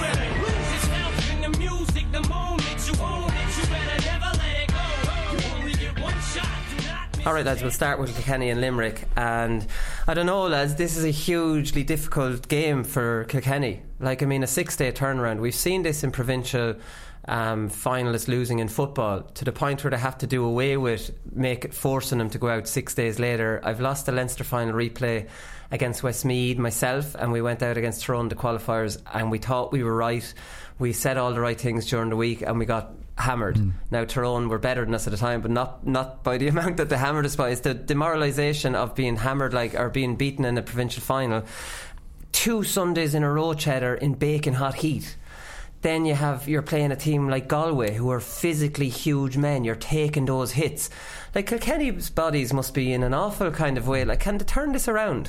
Alright lads, we'll start with Kilkenny and Limerick, and I don't know lads, this is a hugely difficult game for Kilkenny. A 6-day turnaround. We've seen this in provincial finalists losing in football, to the point where they have to do away with forcing them to go out 6 days later. I've lost the Leinster final replay against Westmeath myself, and we went out against Tyrone, the qualifiers, and we thought we were right. We said all the right things during the week, and we got hammered. Now Tyrone were better than us at the time, but not by the amount that they hammered us by. It's the demoralisation of being hammered or being beaten in the provincial final 2 Sundays in a row, Cheddar, in baking hot heat. Then you're playing a team like Galway, who are physically huge men. You're taking those hits. Like, Kilkenny's bodies must be in an awful kind of way. Like, can they turn this around?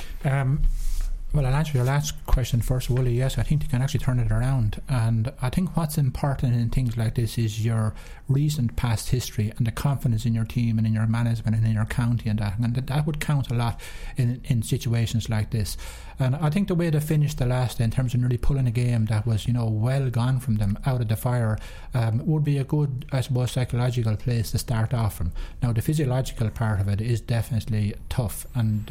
Well, I'll answer your last question first, Wooly. Yes, I think they can actually turn it around. And I think what's important in things like this is your recent past history and the confidence in your team and in your management and in your county and that. And that would count a lot in situations like this. And I think the way they finished the last day in terms of nearly pulling a game that was, well gone from them out of the fire would be a good, I suppose, psychological place to start off from. Now, the physiological part of it is definitely tough. And,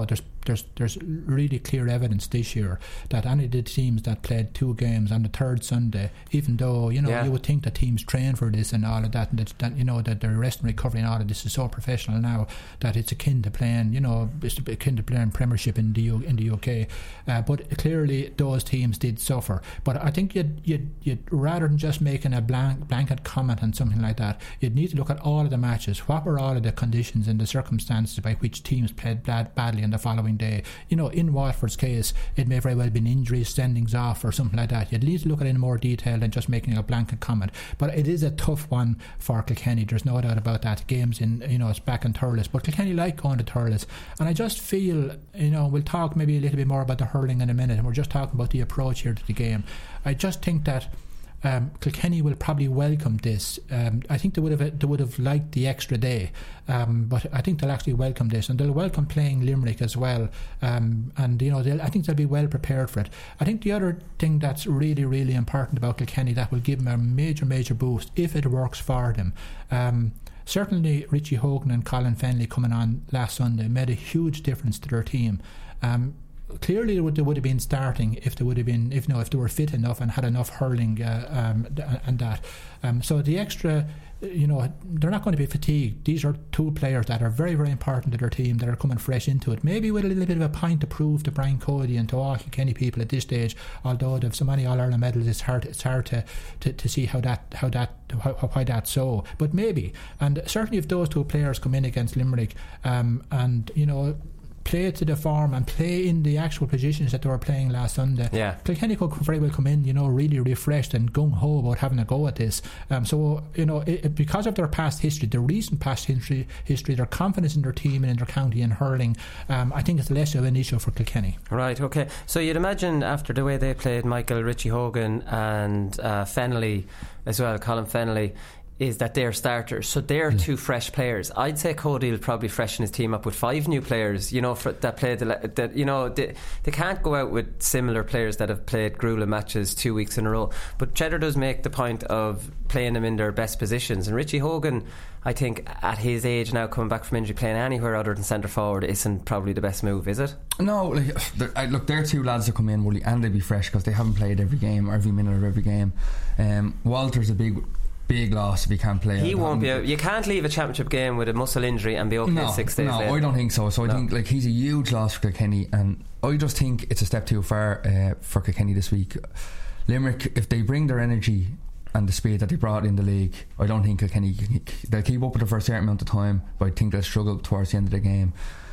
there's really clear evidence this year that any of the teams that played 2 games on the 3rd Sunday, even though you would think that teams train for this and all of that, and that their rest and recovery and all of this is so professional now that it's akin to playing, it's akin to playing Premiership in the UK. But clearly those teams did suffer. But I think you'd rather than just making a blanket comment on something like that, you'd need to look at all of the matches. What were all of the conditions and the circumstances by which teams played badly in the following day? In Watford's case, it may very well have been injuries, sendings off or something like that. You'd need to look at it in more detail than just making a blanket comment. But it is a tough one for Kilkenny, there's no doubt about that. Games it's back in Thurles, but Kilkenny like going to Thurles, and I just feel, we'll talk maybe a little bit more about the hurling in a minute, and we're just talking about the approach here to the game. I just think that Kilkenny will probably welcome this. I think they would have liked the extra day, but I think they'll actually welcome this, and they'll welcome playing Limerick as well. And I think they'll be well prepared for it. I think the other thing that's really, really important about Kilkenny that will give them a major boost if it works for them. Certainly, Richie Hogan and Colin Fennelly coming on last Sunday made a huge difference to their team. Clearly they would have been starting if they were fit enough and had enough hurling and that. So the extra, they're not going to be fatigued. These are 2 players that are very, very important to their team that are coming fresh into it. Maybe with a little bit of a point to prove to Brian Cody and to all Kilkenny people at this stage. Although they've so many All-Ireland medals, it's hard to see why that's so. But maybe, and certainly if those 2 players come in against Limerick, and play to the form and play in the actual positions that they were playing last Sunday, Kilkenny could very well come in, really refreshed and gung-ho about having a go at this. Because of their past history, their recent past history, their confidence in their team and in their county and hurling, I think it's less of an issue for Kilkenny.
Right, okay. So you'd imagine after the way they played Michael, Richie Hogan and Fennelly as well, Colin Fennelly, is that they're starters, so they're 2 fresh players. I'd say Cody will probably freshen his team up with 5 new players, that played they can't go out with similar players that have played grueling matches 2 weeks in a row. But Cheddar does make the point of playing them in their best positions, and Richie Hogan, I think at his age now, coming back from injury, playing anywhere other than centre forward isn't probably the best move, is it? No,
they're 2 lads that come in, Wooly, and they'll be fresh because they haven't played every game or every minute of every game. Walter's a big loss if he can't play.
He won't be out. You can't leave a championship game with a muscle injury and be okay 6 days later.
No, I don't think so. I think he's a huge loss for Kilkenny, and I just think it's a step too far for Kilkenny this week. Limerick, if they bring their energy and the speed that they brought in the league, I don't think Kilkenny, they'll keep up with it for a certain amount of time, but I think they'll struggle towards the end of the game.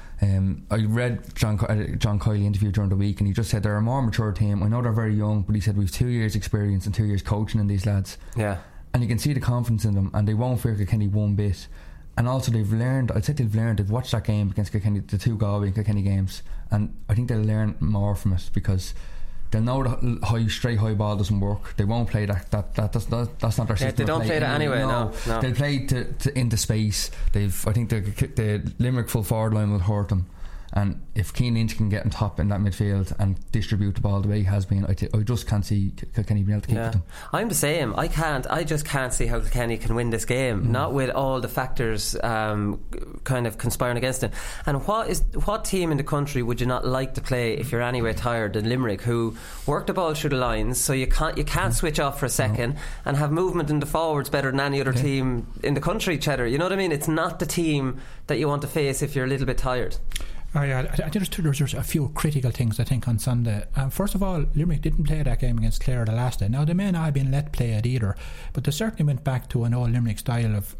I read John Kiley interview during the week, and he just said they're a more mature team. I know they're very young, but he said we've 2 years experience and 2 years coaching in these lads.
Yeah.
And you can see the confidence in them, and they won't fear Kilkenny one bit. And also they've watched that game against Kilkenny, the 2 Galway and Kilkenny games, and I think they'll learn more from it because they'll know the straight high ball doesn't work. They won't play that's not their system.
They don't play that anyway. No.
They'll play into space. I think the Limerick full forward line will hurt them. And if Cian Lynch can get on top in that midfield and distribute the ball the way he has been, I just can't see Kilkenny being able to keep with them.
I'm the same. I just can't see how Kilkenny can win this game, not with all the factors kind of conspiring against it. And what team in the country would you not like to play if you're anyway tired than Limerick, who work the ball through the lines, so you can't switch off for a second and have movement in the forwards better than any other team in the country, Cheddar. You know what I mean? It's not the team that you want to face if you're a little bit tired.
I think there's a few critical things I think on Sunday. First of all, Limerick didn't play that game against Clare the last day. Now they may not have been let play it either, but they certainly went back to an old Limerick style of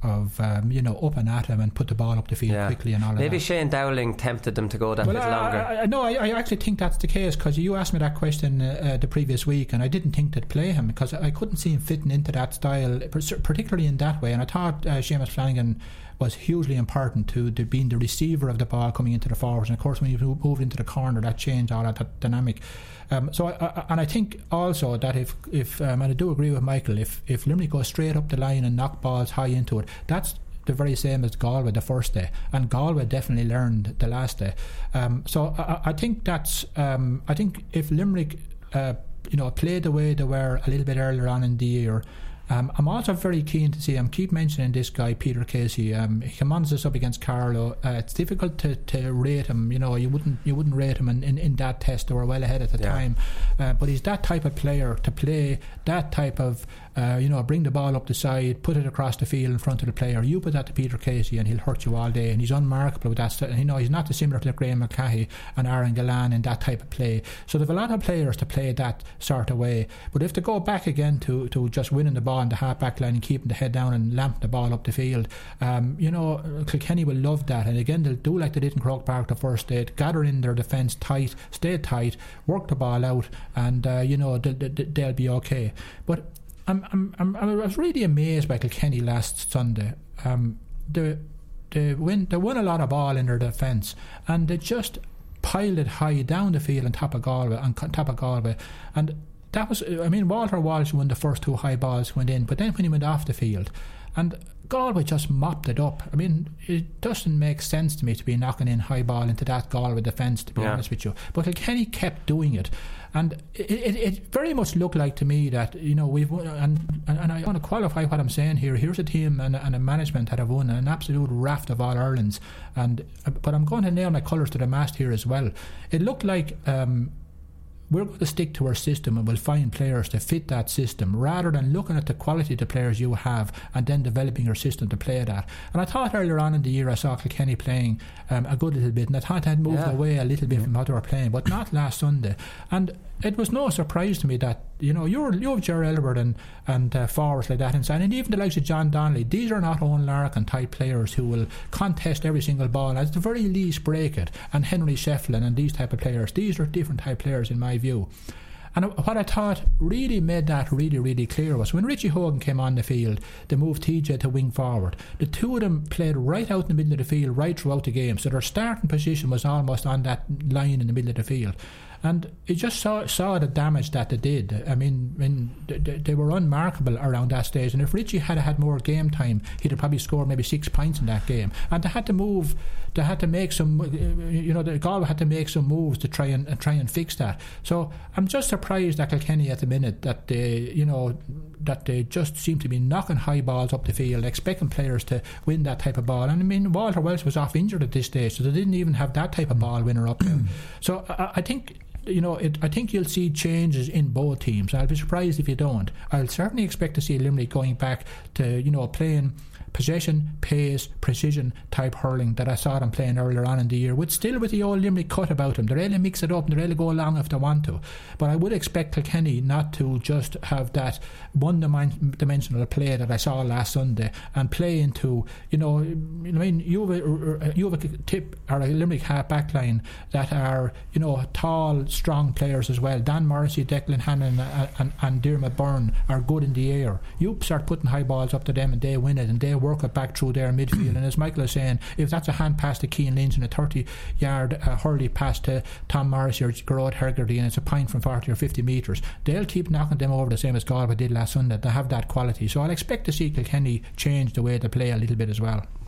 up and at them and put the ball up the field quickly and all of that.
Maybe Shane Dowling tempted them to go that bit longer.
I actually think that's the case, because you asked me that question the previous week and I didn't think they'd play him because I couldn't see him fitting into that style, particularly in that way. And I thought Seamus Flanagan was hugely important to being the receiver of the ball coming into the forwards, and of course when you moved into the corner that changed all that dynamic. So I think also that if and I do agree with Michael, if Limerick goes straight up the line and knock balls high into it, that's the very same as Galway the first day, and Galway definitely learned the last day. So I think that's I think if Limerick played the way they were a little bit earlier on in the year. I'm also very keen to see him. Keep mentioning this guy Peter Casey. He commands us up against Carlow. It's difficult to rate him. You wouldn't rate him in that test. They were well ahead at the time. But he's that type of player to play that type of bring the ball up the side, put it across the field in front of the player. You put that to Peter Casey and he'll hurt you all day, and he's unmarkable with that. He's not dissimilar to Graham McCahey and Aaron Gillan in that type of play. So they've a lot of players to play that sort of way. But if they go back again to just winning the ball in the half back line and keeping the head down and lamping the ball up the field, Kilkenny will love that. And again, they'll do like they did in Croke Park the first day, gather in their defence tight, stay tight, work the ball out, and they'll be okay. But I was really amazed by Kilkenny last Sunday. They won a lot of ball in their defence, and they just piled it high down the field on top of Galway. And that was, Walter Walsh won the first two high balls went in, but then when he went off the field, and Galway just mopped it up. It doesn't make sense to me to be knocking in high ball into that Galway defence, to be honest with you. But Kilkenny kept doing it, and it very much looked like to me that we've won, and I want to qualify what I'm saying here. Here's a team and a management that have won an absolute raft of All Irelands, but I'm going to nail my colours to the mast here as well. It looked like we're going to stick to our system and we'll find players to fit that system, rather than looking at the quality of the players you have and then developing your system to play that. And I thought earlier on in the year I saw Kilkenny playing a good little bit, and I thought they had moved away a little bit from what they were playing, but not last Sunday. And it was no surprise to me that you have Ger Elbert and forwards like that inside, and even the likes of John Donnelly. These are not Owen Larkin type players who will contest every single ball, at the very least break it. And Henry Shefflin and these type of players, these are different type players in my view. And what I thought really made that really, really clear was when Richie Hogan came on the field, they moved TJ to wing forward. The two of them played right out in the middle of the field right throughout the game, so their starting position was almost on that line in the middle of the field. And you just saw the damage that they did. They were unmarkable around that stage. And if Richie had had more game time, he'd have probably scored maybe 6 points in that game. And they had to move. They had to make some. The Galway had to make some moves to try and fix that. So I'm just surprised at Kilkenny at the minute that they just seem to be knocking high balls up the field, expecting players to win that type of ball. And Walter Welsh was off injured at this stage, so they didn't even have that type of ball winner up there. So I think. I think you'll see changes in both teams. I'll be surprised if you don't. I'll certainly expect to see Limerick going back to playing possession, pace, precision type hurling that I saw them playing earlier on in the year, with the old Limerick cut about them. They're able to mix it up and they're able to go along if they want to. But I would expect Kilkenny not to just have that one-dimensional play that I saw last Sunday and play into, you have a tip or a Limerick half back line that are, tall, strong players as well. Dan Morrissey, Declan Hannon and Dermot Byrne are good in the air. You start putting high balls up to them and they win it and they work it back through their midfield. And as Michael is saying, if that's a hand pass to Cian Lynch and a 30-yard hurley pass to Tom Morrissey or Gerard Hergerty and it's a point from 40 or 50 metres, they'll keep knocking them over the same as Galway did last Sunday. They have that quality. So I'll expect to see Kilkenny change the way they play a little bit as well.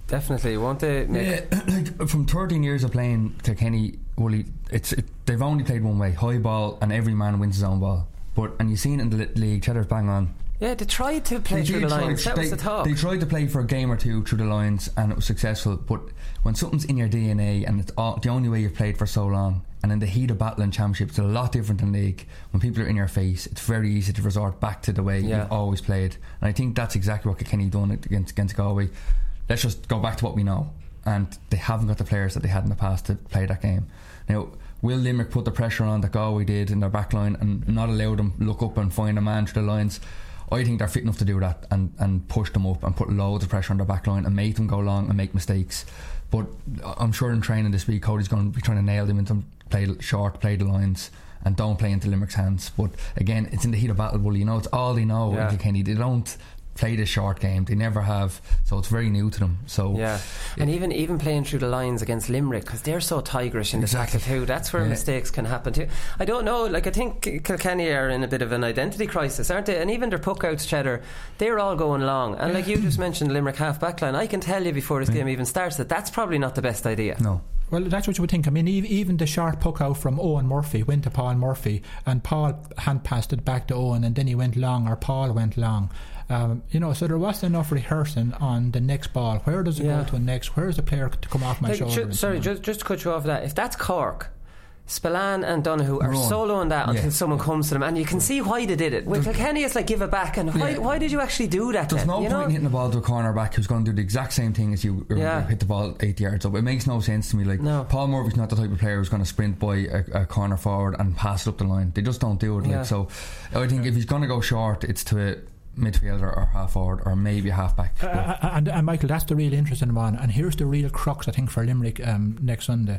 Definitely, won't they?
Like from 13 years of playing Kilkenny, Wooly, they've only played one way, high ball, and every man wins his own ball. And you've seen it in the league, Cheddar's bang on.
Yeah, they tried to play through the lines. That was the talk.
They tried to play for a game or two through the lines, and it was successful. But when something's in your DNA and it's the only way you've played for so long, and in the heat of battle in championship, it's a lot different than league. When people are in your face, it's very easy to resort back to the way you've always played. And I think that's exactly what Kilkenny done against Galway. Let's just go back to what we know, and they haven't got the players that they had in the past to play that game. Now, will Limerick put the pressure on that Galway did in their back line and not allow them look up and find a man through the lines? I think they're fit enough to do that and push them up and put loads of pressure on their back line and make them go long and make mistakes. But I'm sure in training this week Cody's going to be trying to nail them into play short, play the lines, and don't play into Limerick's hands. But again, it's in the heat of battle, Bully. You know, it's all they know in Kilkenny. They don't play this short game, they never have, so it's very new to them. So
and even playing through the lines against Limerick, because they're so tigerish in the tackle too, that's where mistakes can happen too. I don't know, like I think Kilkenny are in a bit of an identity crisis, aren't they? And even their puck-outs, Cheddar, they're all going long, and like you just mentioned Limerick half back line, I can tell you before this game even starts that that's probably not the best idea.
No.
Well, that's what you would think. I mean, even the short puck out from Owen Murphy went to Paul Murphy, and Paul hand passed it back to Owen, and then he went long, or Paul went long. You know, so there wasn't enough rehearsing on the next ball. Where does it go to next? Where's the player to come off my shoulder?
Just to cut you off that. If that's Cork, Spillane and Donoghue are soloing that until someone comes to them, and you can see why they did it. With Kilkenny, it's like, give it back, and why did you actually do that?
There's no point in hitting the ball to a cornerback who's going to do the exact same thing as you, hit the ball 8 yards up. It makes no sense to me. Like Paul Murphy's not the type of player who's going to sprint by a corner forward and pass it up the line. They just don't do it. Like, so I think if he's going to go short, it's to a midfielder or half forward or maybe a half back.
And Michael, that's the real interesting one, and here's the real crux I think for Limerick next Sunday.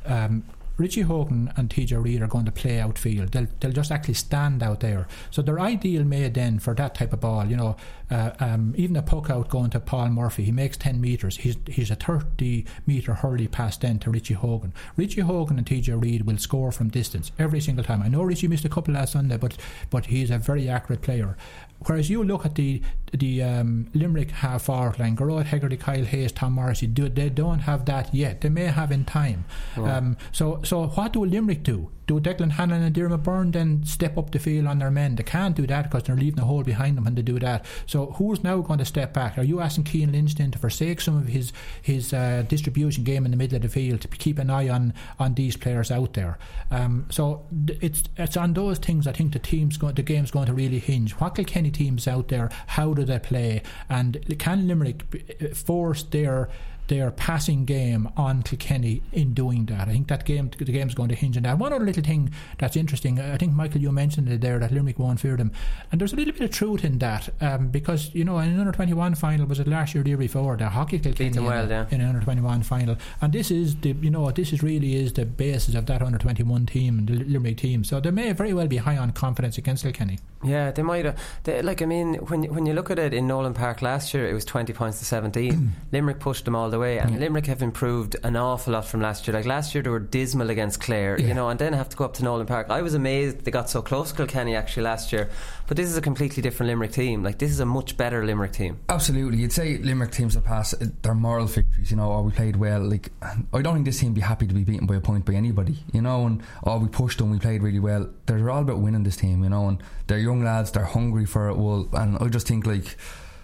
Richie Hogan and TJ Reid are going to play outfield. They'll just actually stand out there. So they're ideal made then for that type of ball. You know, even a puck out going to Paul Murphy, he makes 10 metres. He's a 30 metre hurley pass then to Richie Hogan. Richie Hogan and TJ Reid will score from distance every single time. I know Richie missed a couple last Sunday, but he's a very accurate player. Whereas you look at the Limerick half forward line, Gerard Hegarty, Kyle Hayes, Tom Morrissey, they don't have that yet. They may have in time. So what do Limerick do? Do Declan Hanlon and Diarmuid Byrne then step up the field on their men? They can't do that because they're leaving a hole behind them when they do that. So who's now going to step back? Are you asking Cian Lynch then to forsake some of his distribution game in the middle of the field to keep an eye on these players out there? So it's on those things I think the game's going to really hinge. What Kilkenny teams out there, how do they play, and can Limerick force their passing game on Kilkenny in doing that? I think the game's going to hinge on that. One other little thing that's interesting, I think Michael, you mentioned it there, that Limerick won't fear them, and there's a little bit of truth in that, because you know, in an under-21 final, was it last year or the year before, the hockey Kilkenny in an under-21 final, and this is really is the basis of that under-21 team and the Limerick team, so they may very well be high on confidence against Kilkenny.
Yeah, they might have. I mean, when you look at it in Nolan Park last year, it was 20 points to 17. Limerick pushed them all the way, and Limerick have improved an awful lot from last year. Like last year they were dismal against Clare, you know, and then have to go up to Nolan Park. I was amazed they got so close to Kilkenny actually last year, but this is a completely different Limerick team. Like, this is a much better Limerick team.
Absolutely. You'd say Limerick teams that pass, they're moral victories, you know, or we played well. Like, I don't think this team would be happy to be beaten by a point by anybody, you know, and we pushed them, we played really well. They're all about winning this team, you know, and they're young lads, they're hungry for it. Well, and I just think, like,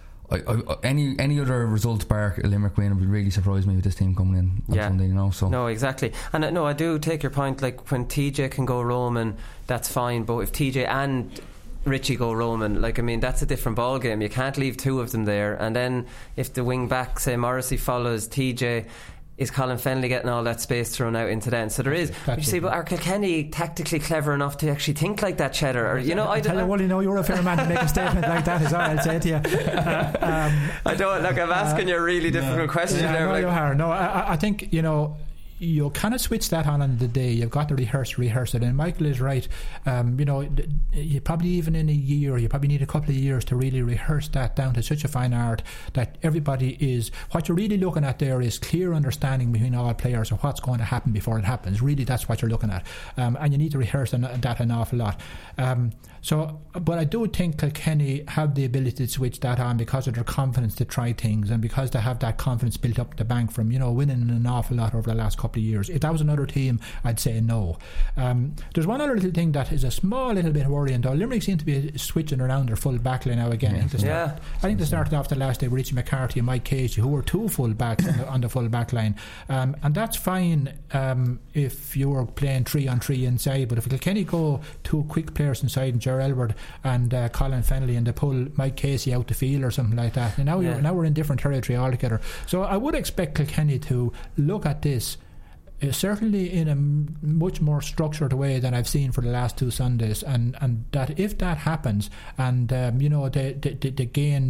any other result bar a Limerick win would really surprise me with this team coming in on Sunday, you know. So
no, exactly. And no, I do take your point. Like, when TJ can go Roman, that's fine, but if TJ and Richie go Roman, like, I mean, that's a different ball game. You can't leave two of them there. And then if the wing back, say Morrissey follows TJ, is Colin Fennelly getting all that space thrown out into them? So there is. But you see, but are Kilkenny tactically clever enough to actually think like that, Cheddar? Or, you know, I don't know.
You know, you're a fair man to make a statement like that, is all I'll say to you.
I don't. Look, I'm asking you a really difficult question there.
No, you are. No, I think, you know, you cannot switch that on the day. You've got to rehearse it. And Michael is right. You probably, even in a year, you probably need a couple of years to really rehearse that down to such a fine art that everybody is, what you're really looking at there is clear understanding between all players of what's going to happen before it happens. Really, that's what you're looking at. And you need to rehearse that an awful lot. But I do think Kilkenny have the ability to switch that on because of their confidence to try things, and because they have that confidence built up the bank from winning an awful lot over the last couple of years. If that was another team, I'd say no. There's one other little thing that is a small little bit worrying though. Limerick seem to be switching around their full back line now again. I think they started off the last day with Richie McCarthy and Mike Casey, who were two full backs on the full back line, and that's fine if you were playing 3-on-3 inside. But if Kilkenny go two quick players inside, and Ger Elbert and Colin Fennelly, and they pull Mike Casey out the field or something like that, and now we're in different territory altogether. So I would expect Kilkenny to look at this certainly in a much more structured way than I've seen for the last two Sundays, and that if that happens, and they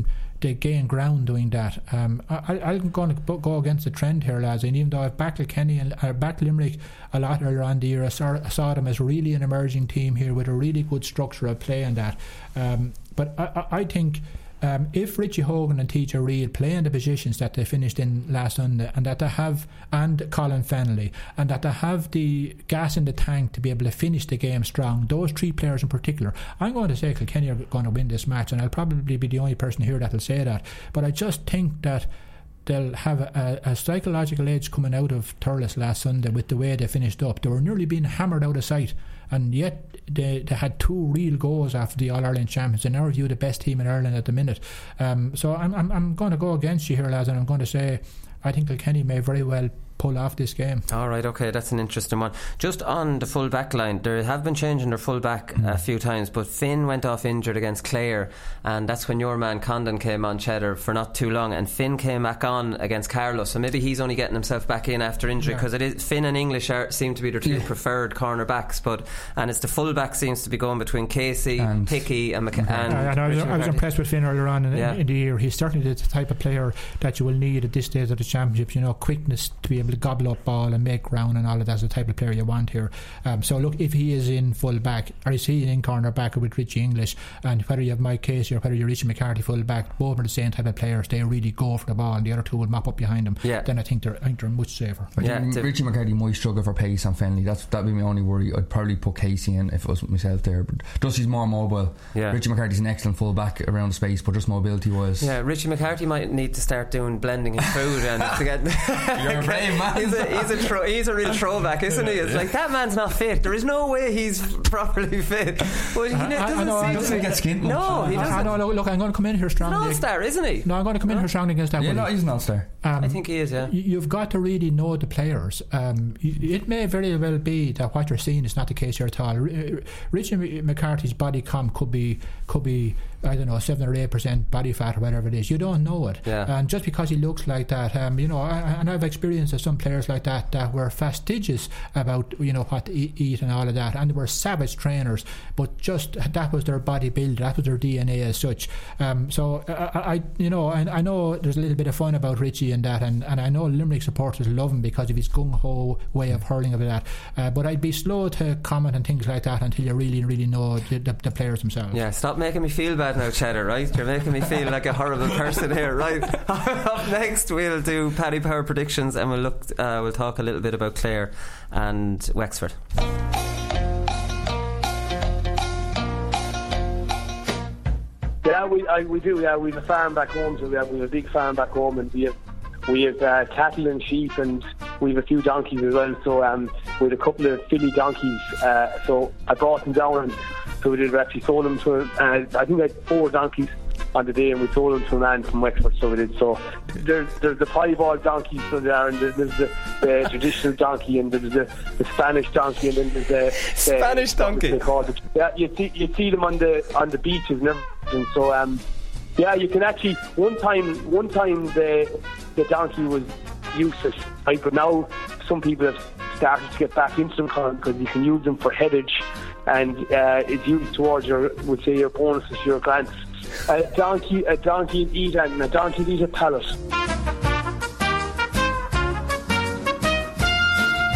gain ground doing that, I'm going to go against the trend here, lads. And even though I've backed Kilkenny and backed Limerick a lot earlier on the year, I saw them as really an emerging team here with a really good structure of play and that. But I think if Richie Hogan and TJ Reid play in the positions that they finished in last Sunday, and that they have, and Colin Fennelly, and that they have the gas in the tank to be able to finish the game strong, those three players in particular, I'm going to say Kilkenny are going to win this match, and I'll probably be the only person here that will say that. But I just think that they'll have a psychological edge coming out of Thurles last Sunday with the way they finished up. They were nearly being hammered out of sight, and yet they had two real goals after the All-Ireland champions. In our view, the best team in Ireland at the minute. So I'm going to go against you here, lads, and I'm going to say I think Kilkenny may very well pull off this game.
Alright, okay, that's an interesting one. Just on the full back line, they have been changing their full back a few times, but Finn went off injured against Clare, and that's when your man Condon came on, Cheddar, for not too long, and Finn came back on against Carlos, so maybe he's only getting himself back in after injury, because it is Finn and English seem to be their two preferred corner backs, and it's the full back seems to be going between Casey, and Hickey and
I was impressed with Finn earlier on in the year. He's certainly the type of player that you will need at this stage of the championship, quickness to be able to gobble up ball and make ground and all of that's the type of player you want here. So look, if he is in full back, or is he in corner back with Richie English, and whether you have Mike Casey or whether you're Richie McCarthy full back, both are the same type of players. They really go for the ball, and the other two will mop up behind them. Then I think they're much safer.
Richie McCarthy might struggle for pace on Fennelly. That'd be my only worry. I'd probably put Casey in if it was myself there, but Dusty's more mobile. Richie McCarthy's an excellent full back around the space, but just mobility wise,
Richie McCarthy might need to start doing blending his food and to get
you're a brave man.
He's a real throwback, isn't he? It's like, that man's not fit. There is no way he's properly fit. But he doesn't seem to get skinned. No, he doesn't.
Look, I'm going to come in here strongly.
He's an all-star, isn't he?
No, I'm going to come in here strongly against that.
No, he's an all-star.
I think he is,
You've got to really know the players. It may very well be that what you're seeing is not the case here at all. Richie McCarthy's body comp could be I don't know, 7 or 8% body fat or whatever it is. You don't know it. And just because he looks like that, and I've experienced some players like that were fastidious about what to eat and all of that, and they were savage trainers, but just that was their body build, that was their DNA as such. So I know there's a little bit of fun about Richie and that, and I know Limerick supporters love him because of his gung-ho way of hurling of that, but I'd be slow to comment on things like that until you really, really know the players themselves.
Stop making me feel bad now, Cheddar, right? You're making me feel like a horrible person here, right? Up next we'll do Paddy Power predictions, and we'll talk a little bit about Clare and Wexford.
We do. We have a farm back home, so we have a big farm back home, and we have cattle and sheep, and we have a few donkeys as well. So we had a couple of filly donkeys. So I brought them down, and so we actually sold them to. I think I had 4 donkeys on the day, and we sold them to a man from Wexford. So we did. So there's the piebald donkey, so there, and there's the traditional donkey, and there's the Spanish donkey, and then there's the
Spanish donkey.
They call it. You see them on the beaches and everything. So you can actually one time the donkey was useless, right? But now some people have started to get back into them because you can use them for headage, and it's used towards your bonuses, your grants. A donkey eat and a donkey eat a pallet.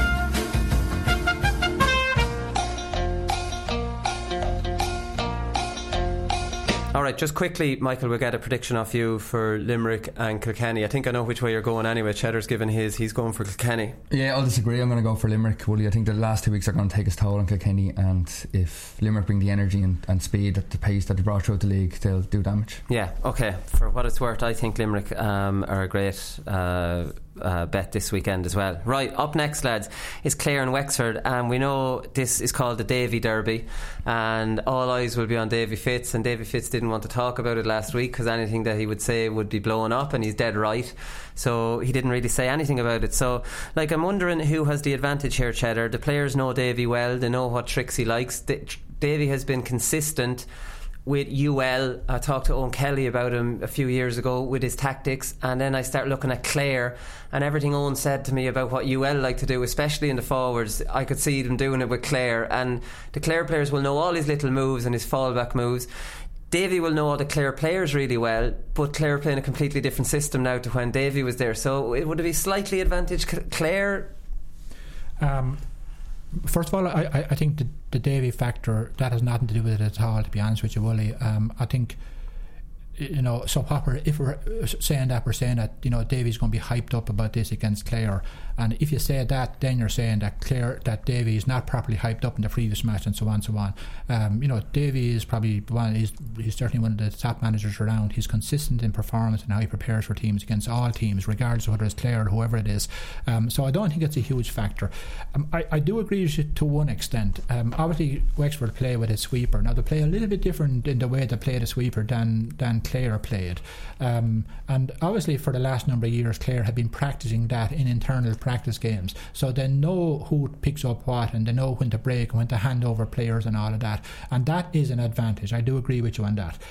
Right, just quickly, Michael, we'll get a prediction off you for Limerick and Kilkenny. I think I know which way you're going anyway. Cheddar's given his, he's going for Kilkenny.
Yeah, I'll disagree. I'm going to go for Limerick, Wooly. I think the last 2 weeks are going to take its toll on Kilkenny, and if Limerick bring the energy and speed at the pace that they brought throughout the league, they'll do damage.
Yeah, okay. For what it's worth, I think Limerick are a great bet this weekend as well. Right, up next, lads, is Clare and Wexford, and we know this is called the Davy Derby, and all eyes will be on Davy Fitz, and Davy Fitz didn't want to talk about it last week because anything that he would say would be blown up, and he's dead right, so he didn't really say anything about it. So like, I'm wondering who has the advantage here, Cheddar. The players know Davy well, they know what tricks he likes. Davy has been consistent with UL. I talked to Owen Kelly about him a few years ago with his tactics, and then I start looking at Clare, and everything Owen said to me about what UL like to do, especially in the forwards, I could see them doing it with Clare, and the Clare players will know all his little moves and his fallback moves. Davy will know all the Clare players really well, but Clare playing a completely different system now to when Davy was there, so it would be slightly advantage Clare.
First of all, I think the Davy factor, that has nothing to do with it at all, to be honest with you, Wooly. I think, you know, so Popper, if we're saying that, you know, Davy's going to be hyped up about this against Clare, and if you say that, then you're saying that Davy is not properly hyped up in the previous match, and so on. You know, Davy is probably he's certainly one of the top managers around. He's consistent in performance and how he prepares for teams against all teams, regardless of whether it's Clare or whoever it is. So I don't think it's a huge factor. I do agree with you to one extent. Obviously, Wexford play with a sweeper. Now, they play a little bit different in the way they play the sweeper than Clare played. And obviously, for the last number of years, Clare have been practicing that in internal practice games, so they know who picks up what, and they know when to break and when to hand over players and all of that, and that is an advantage. I do agree with you on that,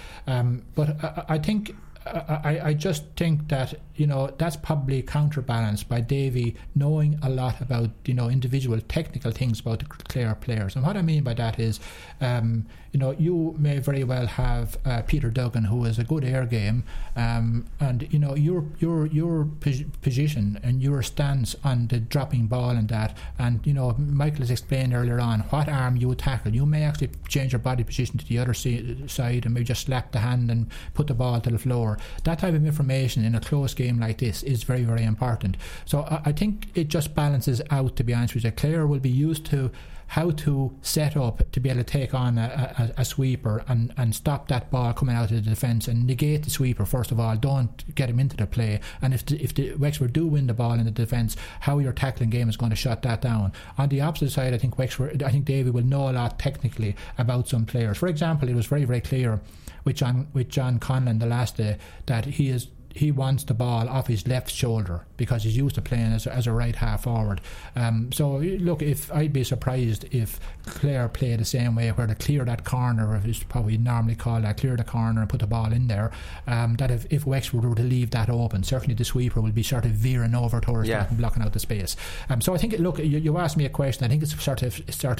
but I think I just think that, you know, that's probably counterbalanced by Davy knowing a lot about, you know, individual technical things about the Clare players. And what I mean by that is, you know, you may very well have Peter Duggan, who is a good air game, and you know, your position and your stance on the dropping ball and that, and you know, Michael has explained earlier on what arm you would tackle. You may actually change your body position to the other side and maybe just slap the hand and put the ball to the floor. That type of information in a close game like this is very, very important. So I think it just balances out, to be honest with you. Clare will be used to how to set up to be able to take on a sweeper and stop that ball coming out of the defence and negate the sweeper. First of all, don't get him into the play, and if the Wexford do win the ball in the defence, how your tackling game is going to shut that down. On the opposite side, I think Davy will know a lot technically about some players. For example, it was very, very clear with John Conlon the last day that he wants the ball off his left shoulder because he's used to playing as a right half forward. So look, if I'd be surprised if Clare play the same way, where they clear that corner, or it's probably normally called that, clear the corner and put the ball in there, that if Wexford were to leave that open, certainly the sweeper will be sort of veering over towards that and blocking out the space. So I think, look, you asked me a question. I think it's sort of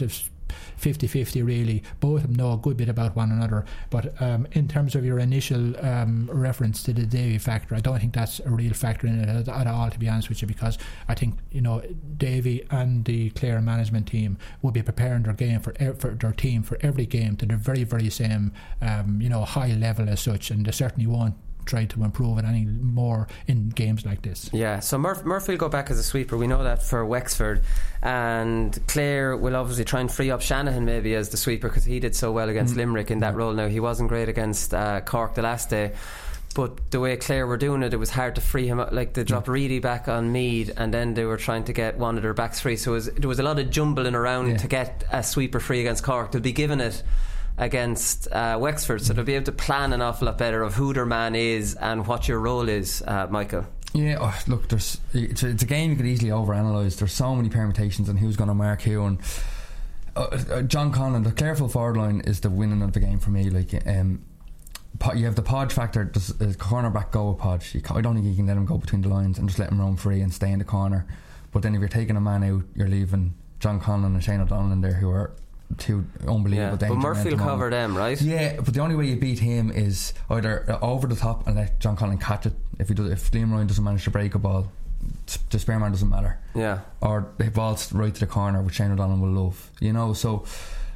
50-50 really. Both of them know a good bit about one another, but in terms of your initial reference to the Davy factor, I don't think that's a real factor in it at all, to be honest with you, because I think, you know, Davy and the Clare management team will be preparing their game for their team for every game to the very, very same you know, high level as such, and they certainly won't try to improve it any more in games like this.
Yeah, so Murphy will go back as a sweeper, we know that for Wexford, and Clare will obviously try and free up Shanahan maybe as the sweeper, because he did so well against Limerick in that role. Now, he wasn't great against Cork the last day, but the way Clare were doing it, it was hard to free him up. Like, they dropped Reedy back on Meade, and then they were trying to get one of their backs free, so there was a lot of jumbling around to get a sweeper free against Cork. They'll be given it against Wexford, so they'll be able to plan an awful lot better of who their man is and what your role is, Michael.
Yeah, look, it's a game you could easily overanalyse. There's so many permutations on who's going to mark who, and John Conlon, the careful forward line is the winning of the game for me. Like, you have the Podge factor. Does a cornerback go with Podge? I don't think you can let him go between the lines and just let him roam free and stay in the corner. But then if you're taking a man out, you're leaving John Conlon and Shane O'Donnell in there, who are two unbelievable danger.
But Murphy will cover them, right?
Yeah, but the only way you beat him is either over the top and let John Conlon catch it. If Liam Ryan doesn't manage to break a ball, the spare man doesn't matter.
Yeah.
Or the ball's right to the corner, which Shane O'Donnell will love. You know, so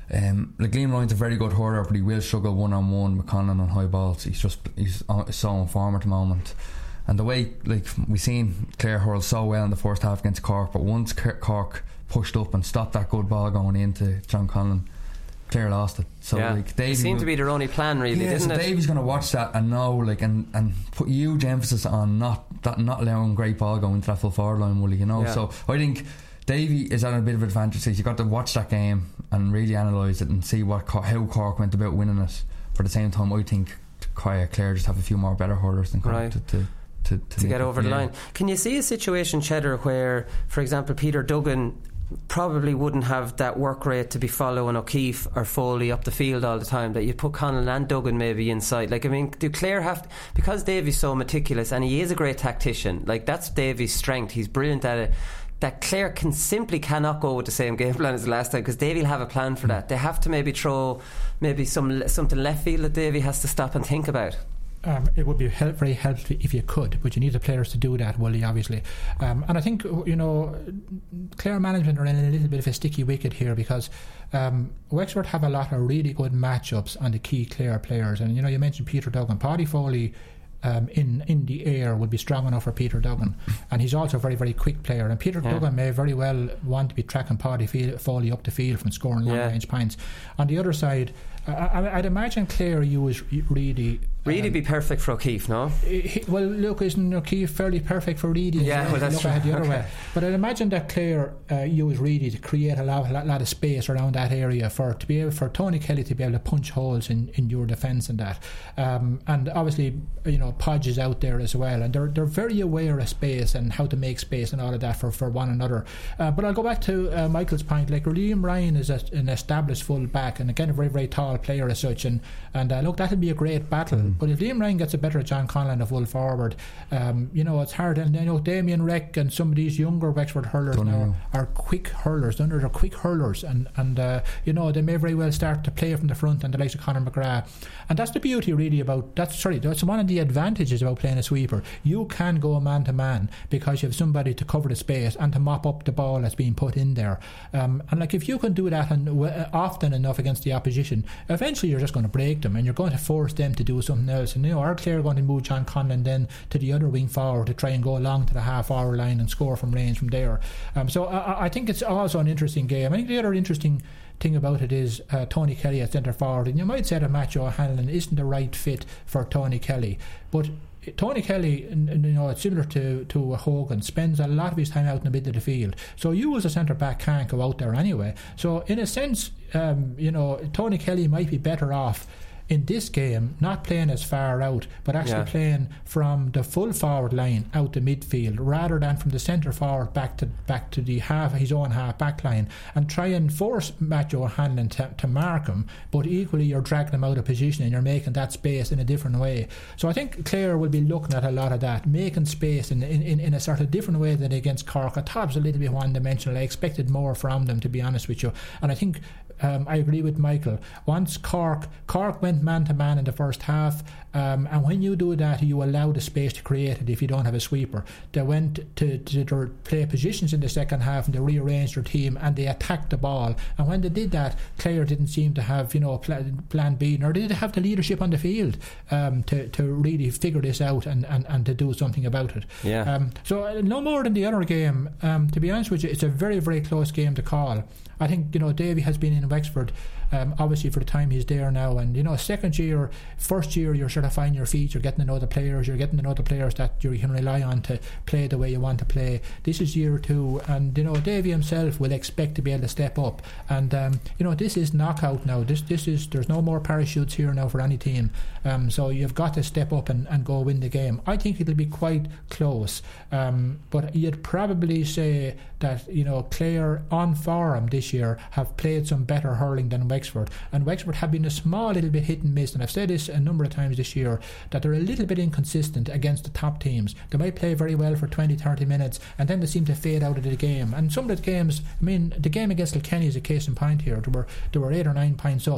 Like Liam Ryan's a very good hurler, but he will struggle one-on-one. McConnell on high balls, he's so in form at the moment. And the way, like, we've seen Clare hurl so well in the first half against Cork, but once Cork pushed up and stopped that good ball going into John Conlon, Clare lost it. So like Davy, it
seemed to be their only plan, really, didn't
so
it?
Davy's going to watch that and know, like, and put huge emphasis on not allowing great ball going into that full forward line, will he? You know.
Yeah.
So I think Davy is at a bit of advantage. So you got to watch that game and really analyse it and see how Cork went about winning it. But at the same time, I think Clare just have a few more better hurlers than Cork to
get over the line. Can you see a situation, Cheddar, where, for example, Peter Duggan probably wouldn't have that work rate to be following O'Keefe or Foley up the field all the time, that you'd put Conlon and Duggan maybe inside? Like, I mean, do Clare have to, because Davy's so meticulous and he is a great tactician, like, that's Davy's strength, he's brilliant at it, that Clare simply cannot go with the same game plan as the last time, because Davy will have a plan for that. They have to maybe throw something left field that Davy has to stop and think about.
It would be very helpful if you could, but you need the players to do that, Willie, obviously. And I think, you know, Clare management are in a little bit of a sticky wicket here, because Wexford have a lot of really good matchups on the key Clare players. And, you know, you mentioned Peter Duggan. Paddy Foley in the air would be strong enough for Peter Duggan, and he's also a very, very quick player. And Peter Duggan may very well want to be tracking Paddy Foley up the field from scoring long range points. On the other side, I'd imagine Clare use Reedy.
Reedy be perfect for O'Keefe, no?
Well, look, isn't O'Keefe fairly perfect for Reedy?
Yeah, well, that's
true. The other way. But I'd imagine that Clare use Reedy to create a lot of space around that area for Tony Kelly to be able to punch holes in your defence and that. And obviously, you know, Podge is out there as well, and they're very aware of space and how to make space and all of that for one another. But I'll go back to Michael's point. Like, Liam Ryan is an established full back, and again a very, very tall player as such, and look, that'll be a great battle. But if Liam Ryan gets a better John Conlon of full forward, you know, it's hard. And you know, Damien Reck and some of these younger Wexford hurlers now are quick hurlers. They're quick hurlers, and you know, they may very well start to play from the front, and the likes of Conor McGrath. And that's the beauty really about that's one of the advantages about playing a sweeper. You can go man to man because you have somebody to cover the space and to mop up the ball that's being put in there. And like, if you can do that often enough against the opposition, eventually you're just going to break them, and you're going to force them to do something else. And you know, our Clare are going to move John Conlon then to the other wing forward to try and go along to the half-hour line and score from range from there. So I think it's also an interesting game. I think the other interesting thing about it is Tony Kelly at centre forward, and you might say that Matt O'Hanlon isn't the right fit for Tony Kelly, but Tony Kelly, you know, it's similar to Hogan, spends a lot of his time out in the middle of the field, so you as a centre back can't go out there anyway. So in a sense, you know, Tony Kelly might be better off in this game not playing as far out, but actually playing from the full forward line out the midfield, rather than from the centre forward back to the his own half back line, and try and force Matt O'Hanlon to mark him, but equally you're dragging him out of position and you're making that space in a different way. So I think Clare will be looking at a lot of that, making space in a sort of different way than against Cork. I thought it was a little bit one-dimensional. I expected more from them, to be honest with you, and I think I agree with Michael. Once Cork went man-to-man in the first half, and when you do that, you allow the space to create it if you don't have a sweeper. They went to play positions in the second half, and they rearranged their team, and they attacked the ball. And when they did that, Clare didn't seem to have, you know, plan B, nor did they have the leadership on the field to really figure this out and to do something about it. So no more than the other game. To be honest with you, it's a very, very close game to call. I think, you know, Davy has been in Wexford obviously for the time he's there now, and you know, first year you're sort of finding your feet, you're getting to know the players, that you can rely on to play the way you want to play. This is year 2, and you know, Davy himself will expect to be able to step up, and you know, this is knockout now. There's no more parachutes here now for any team, so you've got to step up and go win the game. I think it'll be quite close, but you'd probably say that, you know, Clare on form this year have played some better hurling than Wexford, and Wexford have been a small little bit hit and miss, and I've said this a number of times this year, that they're a little bit inconsistent against the top teams. They might play very well for 20-30 minutes, and then they seem to fade out of the game. And some of the games, I mean, the game against Kilkenny is a case in point here. They were 8 or 9 points up.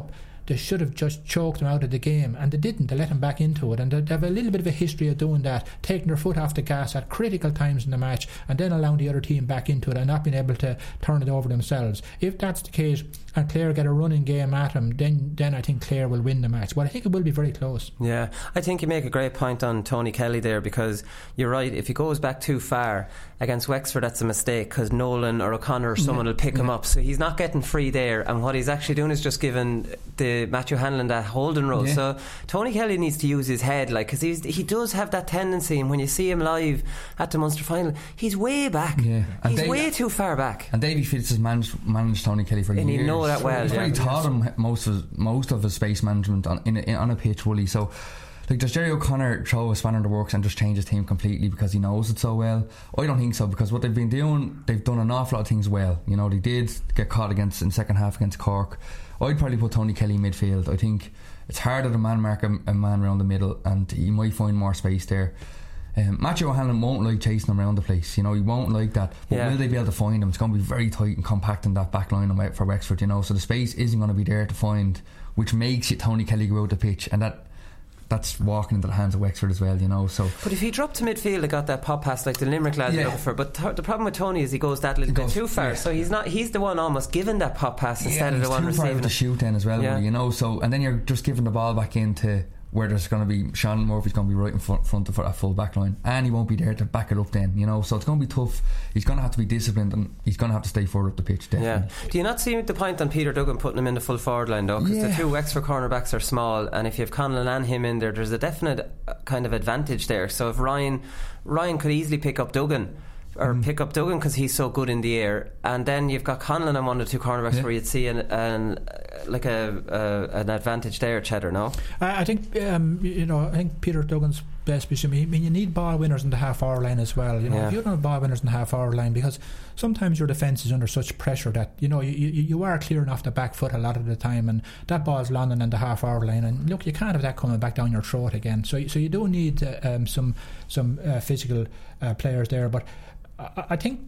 they should have just choked him out of the game, and they didn't. They let him back into it, and they have a little bit of a history of doing that, taking their foot off the gas at critical times in the match, and then allowing the other team back into it and not being able to turn it over themselves. If that's the case and Clare get a running game at him, then I think Clare will win the match. But I think it will be very close.
Yeah, I think you make a great point on Tony Kelly there, because you're right, if he goes back too far against Wexford, that's a mistake, because Nolan or O'Connor or someone will pick him up, so he's not getting free there, and what he's actually doing is just giving the Matthew Hanlon that holding role. So Tony Kelly needs to use his head, like, because he does have that tendency, and when you see him live at the Munster final, he's way back. He's way too far back.
And Davy Fitz has managed Tony Kelly for years,
and he know that well.
He's really taught him most of his space management on a pitch, Wooly. So like, does Jerry O'Connor throw a spanner in the works and just change his team completely because he knows it so well? I don't think so, because what they've been doing, they've done an awful lot of things well. You know, they did get caught in the second half against Cork. I'd probably put Tony Kelly midfield. I think it's harder to man-mark a man around the middle, and he might find more space there. Matthew O'Hanlon won't like chasing him around the place, you know, he won't like that, but will they be able to find him? It's going to be very tight and compact in that back line for Wexford, you know, so the space isn't going to be there to find, which makes it Tony Kelly go out the pitch, and that's walking into the hands of Wexford as well, you know. So, but
if he dropped to midfield and got that pop pass like the Limerick lads are looking for, but the problem with Tony is he goes that little bit too far, so he's the one almost giving that pop pass instead of the one receiving it.
Too far to shoot then as well, you know, so, and then you're just giving the ball back into where there's going to be Sean Murphy's going to be right in front of that full back line, and he won't be there to back it up then, you know, so it's going to be tough. He's going to have to be disciplined, and he's going to have to stay further up the pitch, definitely.
Do you not see the point on Peter Duggan putting him in the full forward line though, because the two Wexford cornerbacks are small, and if you have Conlon and him in there's a definite kind of advantage there. So if Ryan could easily pick up Duggan because he's so good in the air, and then you've got Conlon and one or two cornerbacks where you'd see an advantage there, Cheddar. No,
I think I think Peter Duggan's best position. I mean, you need ball winners in the half-hour line as well. You know, if you don't have ball winners in the half-hour line, because sometimes your defence is under such pressure that you are clearing off the back foot a lot of the time, and that ball's landing in the half-hour line. And look, you can't have that coming back down your throat again. So you do need some physical players there, but I think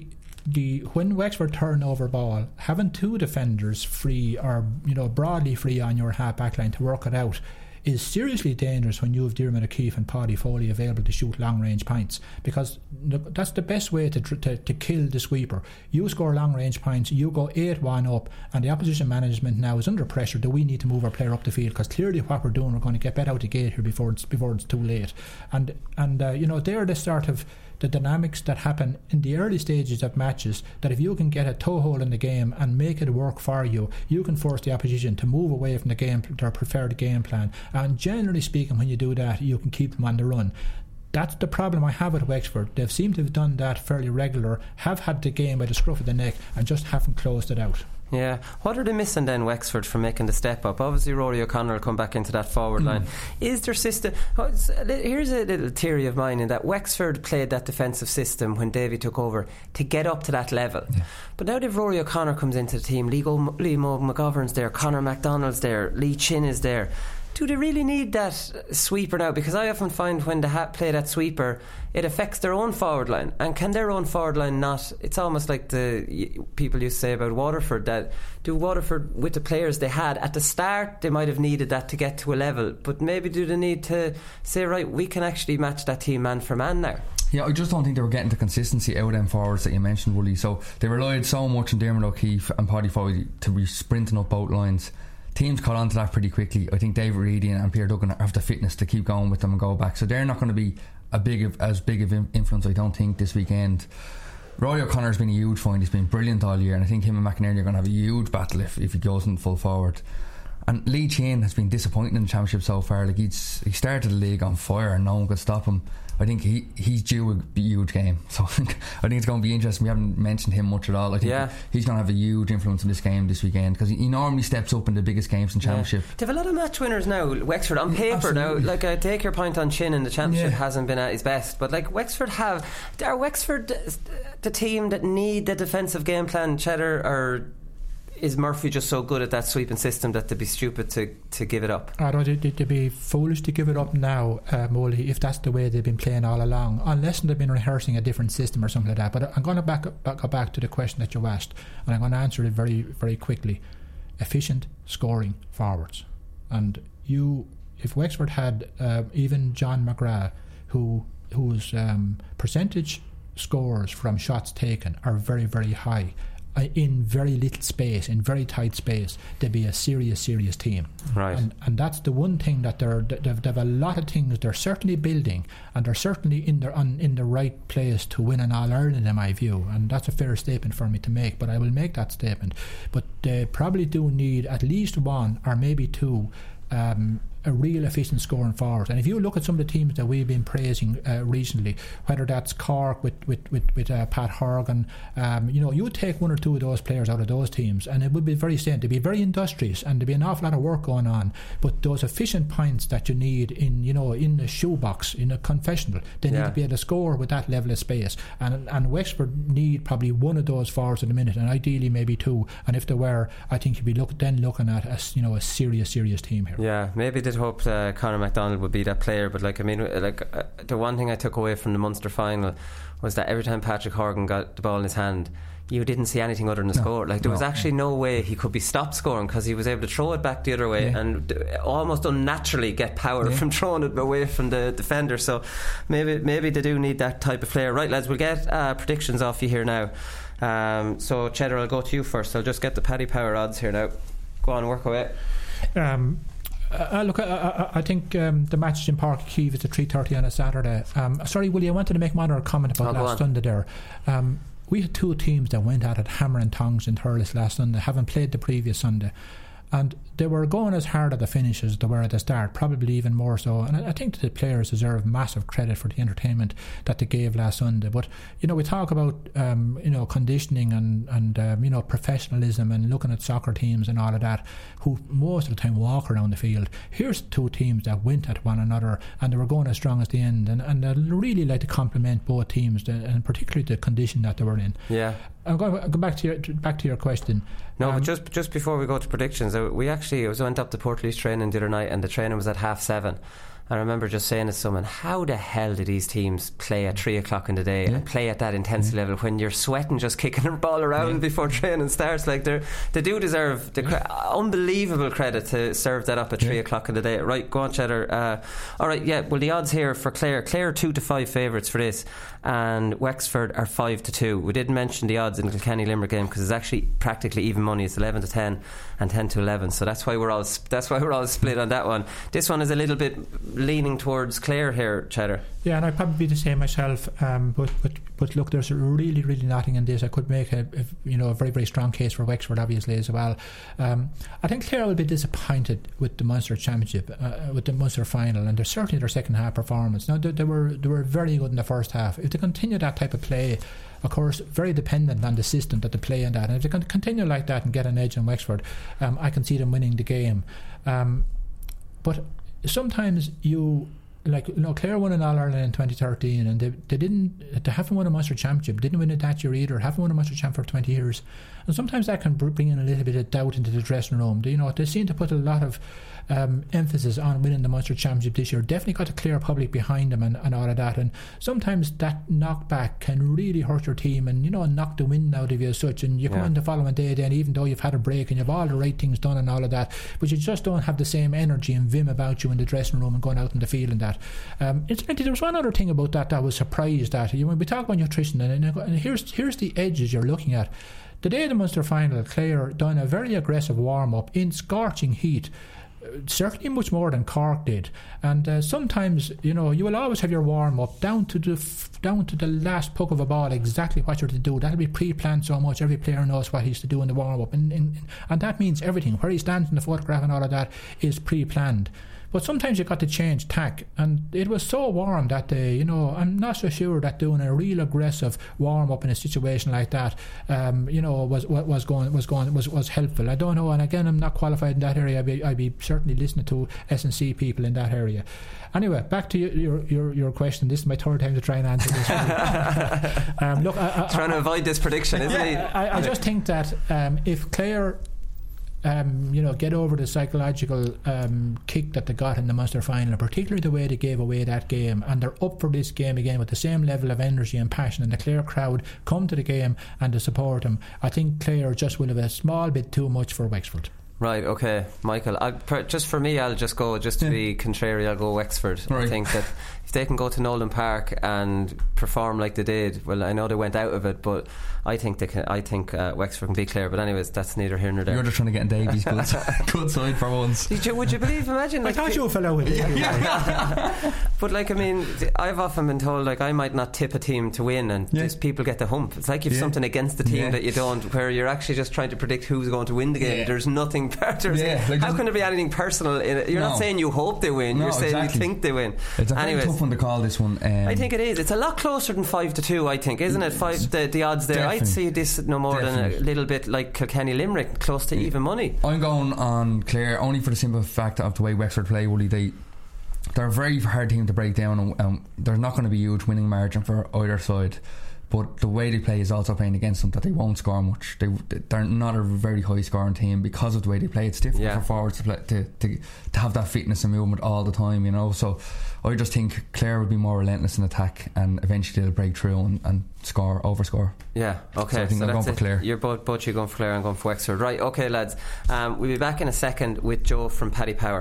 when Wexford turn over ball, having two defenders free or broadly free on your half back line to work it out is seriously dangerous when you have Diarmuid O'Keefe and Paddy Foley available to shoot long range points, because that's the best way to kill the sweeper. You score long range points, you go 8-1 up, and the opposition management now is under pressure. Do we need to move our player up the field? Because clearly what we're doing, we're going to get bet out the gate here before it's too late. And they're the sort of the dynamics that happen in the early stages of matches, that if you can get a toehold in the game and make it work for you, you can force the opposition to move away from their preferred game plan. And generally speaking, when you do that, you can keep them on the run. That's the problem I have with Wexford. They've seemed to have done that fairly regular, have had the game by the scruff of the neck, and just haven't closed it out.
Yeah, what are they missing then, Wexford, for making the step up? Obviously Rory O'Connor will come back into that forward line. Is their system... Here's a little theory of mine, in that Wexford played that defensive system when Davy took over to get up to that level. But now that Rory O'Connor comes into the team, Lee McGovern's there, Conor MacDonald's there, Lee Chin is there, do they really need that sweeper now? Because I often find when they play that sweeper, it affects their own forward line. And can their own forward line not... It's almost like the people used to say about Waterford, that do Waterford, with the players they had at the start, they might have needed that to get to a level, but maybe do they need to say, right, we can actually match that team man for man now?
Yeah, I just don't think they were getting the consistency out of them forwards that you mentioned, Wooly. So they relied so much on Diarmuid O'Keefe and Paddy Foley to be sprinting up both lines. Teams caught on to that pretty quickly. I think David Reedy and Peter Duggan have the fitness to keep going with them and go back, so they're not going to be as big of influence, I don't think, this weekend. Rory O'Connor's been a huge find. He's been brilliant all year, and I think him and McInerney are going to have a huge battle if he goes in full forward. And Lee Chin has been disappointing in the championship so far. Like, he started the league on fire and no one could stop him. I think he's due a huge game, so I think it's going to be interesting. We haven't mentioned him much at all. I think he's going to have a huge influence in this game this weekend, because he normally steps up in the biggest games in championship.
They have a lot of match winners now, Wexford, on paper. Absolutely. Now, like, I take your point on Chin in the championship hasn't been at his best, but like Wexford are Wexford the team that need the defensive game plan, Cheddar, or is Murphy just so good at that sweeping system that they'd be stupid to give it up?
I don't think they'd be foolish to give it up now, Molly, if that's the way they've been playing all along, unless they've been rehearsing a different system or something like that. But I'm going to go back to the question that you asked, and I'm going to answer it very, very quickly. efficient scoring forwards. And if Wexford had even John McGrath, whose percentage scores from shots taken are very, very high, in very little space, in very tight space, they'd be a serious team.
Right.
And that's the one thing that they've a lot of things they're certainly building, and they're certainly in the right place to win an All-Ireland in my view, and that's a fair statement for me to make, but I will make that statement. But they probably do need at least one or maybe two a real efficient scoring forward. And if you look at some of the teams that we've been praising recently, whether that's Cork with Pat Horgan, you would take one or two of those players out of those teams and it would be very sane. They'd be very industrious and there'd be an awful lot of work going on, but those efficient points that you need in the shoebox, in a confessional, they need to be able to score with that level of space, and Wexford need probably one of those forwards in a minute, and ideally maybe two, and if there were, I think you'd be looking at a serious team here.
Yeah, maybe they'd hoped Conor MacDonald would be that player, but the one thing I took away from the Munster final was that every time Patrick Horgan got the ball in his hand, you didn't see anything other than the score. There was actually no way he could be stopped scoring, because he was able to throw it back the other way and almost unnaturally get power from throwing it away from the defender. So maybe they do need that type of player. Right, lads, we'll get predictions off you here now. So Cheddar, I'll go to you first. I'll just get the Paddy Power odds here now. Go on, work away.
Look, I think the match in Páirc Uí Chaoimh is at 3:30 on a Saturday. Sorry, Willie, I wanted to make one other comment about last Sunday there. We had two teams that went at it hammer and tongs in Thurles last Sunday, having played the previous Sunday, and they were going as hard at the finish as they were at the start, probably even more so. And I think that the players deserve massive credit for the entertainment that they gave last Sunday. But we talk about conditioning and professionalism and looking at soccer teams and all of that, who most of the time walk around the field. Here's two teams that went at one another and they were going as strong as the end, and I'd really like to compliment both teams, and particularly the condition that they were in.
Yeah.
I'm going to go back to your question.
No, but just before we go to predictions, we went up to Portlaoise training the other night, and the training was at 7:30. I remember just saying to someone, how the hell do these teams play at 3 o'clock in the day and play at that intensity level when you're sweating just kicking the ball around before training starts? They do deserve the unbelievable credit to serve that up at 3 o'clock in the day. Right, go on, Cheddar. Alright, well, the odds here for Clare 2-5 favourites for this, and Wexford are 5-2. We didn't mention the odds in the Kilkenny Limerick game because it's actually practically even money. It's 11-10 and 10-11, so that's why we're all split on that one. This one is a little bit leaning towards Clare here, Cheddar.
Yeah, and I'd probably be the same myself, but look, there's really nothing in this. I could make a very, very strong case for Wexford obviously as well. I think Clare will be disappointed with the Munster Championship, with the Munster final, and certainly their second half performance. Now they were very good in the first half. If they continue that type of play, of course, very dependent on the system that they play in that, and if they can continue like that and get an edge on Wexford, I can see them winning the game. But sometimes Clare won an All-Ireland in 2013, and they haven't won a Munster Championship, didn't win it that year either, haven't won a Munster Championship for 20 years, and sometimes that can bring in a little bit of doubt into the dressing room. They seem to put a lot of emphasis on winning the Munster Championship this year, definitely got a clear public behind them and all of that, and sometimes that knockback can really hurt your team and knock the wind out of you as such, and you come in the following day then, even though you've had a break and you've all the right things done and all of that, but you just don't have the same energy and vim about you in the dressing room and going out in the field and that. Incidentally, there was one other thing about that I was surprised at. When we talk about nutrition, and here's the edges you're looking at. The day of the Munster final, Clare done a very aggressive warm-up in scorching heat, certainly much more than Cork did, and sometimes you will always have your warm up down to the last puck of a ball, exactly what you're to do. That'll be pre-planned so much. Every player knows what he's to do in the warm up, and that means everything where he stands in the photograph and all of that is pre-planned. But sometimes you've got to change tack, and it was so warm that day. I'm not so sure that doing a real aggressive warm up in a situation like that, was helpful. I don't know, and again, I'm not qualified in that area. I'd be certainly listening to S&C people in that area. Anyway, back to your question. This is my third time to try and answer this. Look,
trying to avoid this prediction, isn't he?
I just think that if Clare get over the psychological kick that they got in the Munster final, particularly the way they gave away that game, and they're up for this game again with the same level of energy and passion, and the Clare crowd come to the game and to support them, I think Clare just will have a small bit too much for Wexford.
Right, okay. Michael, just for me, I'll just go, just to be contrary, I'll go Wexford.
Right.
I think that if they can go to Nolan Park and perform like they did, well, I know they went out of it, but I think Wexford can beat Clare. But anyways, that's neither here nor there.
You're just trying to get in Davies' good side for once.
Would you believe, imagine, like,
I thought you fell out with it.
But like, I mean, I've often been told, like, I might not tip a team to win, and just people get the hump. It's like you've something against the team that you don't, where you're actually just trying to predict who's going to win the game. There's nothing better.
Like,
how can there be anything personal in it? You're not saying you hope they win, you're saying you think they win.
It's a very tough one to call, this one.
I think it is. It's a lot closer than 5-2, I think, isn't it? The odds there. Definitely. I'd see this no more than a little bit like Kilkenny Limerick, close to even money.
I'm going on Clare only for the simple fact of the way Wexford play, Willie. They're a very hard team to break down, and there's not going to be a huge winning margin for either side. But the way they play is also playing against them that they won't score much. They're not a very high scoring team because of the way they play. It's difficult for forwards to play, to have that fitness and movement all the time, you know. So I just think Clare will be more relentless in attack, and eventually they'll break through and overscore.
Yeah, okay.
So I think I'm going for Clare.
You're both you going for Clare, I'm going for Wexford. Right, okay, lads. We'll be back in a second with Joe from Paddy Power.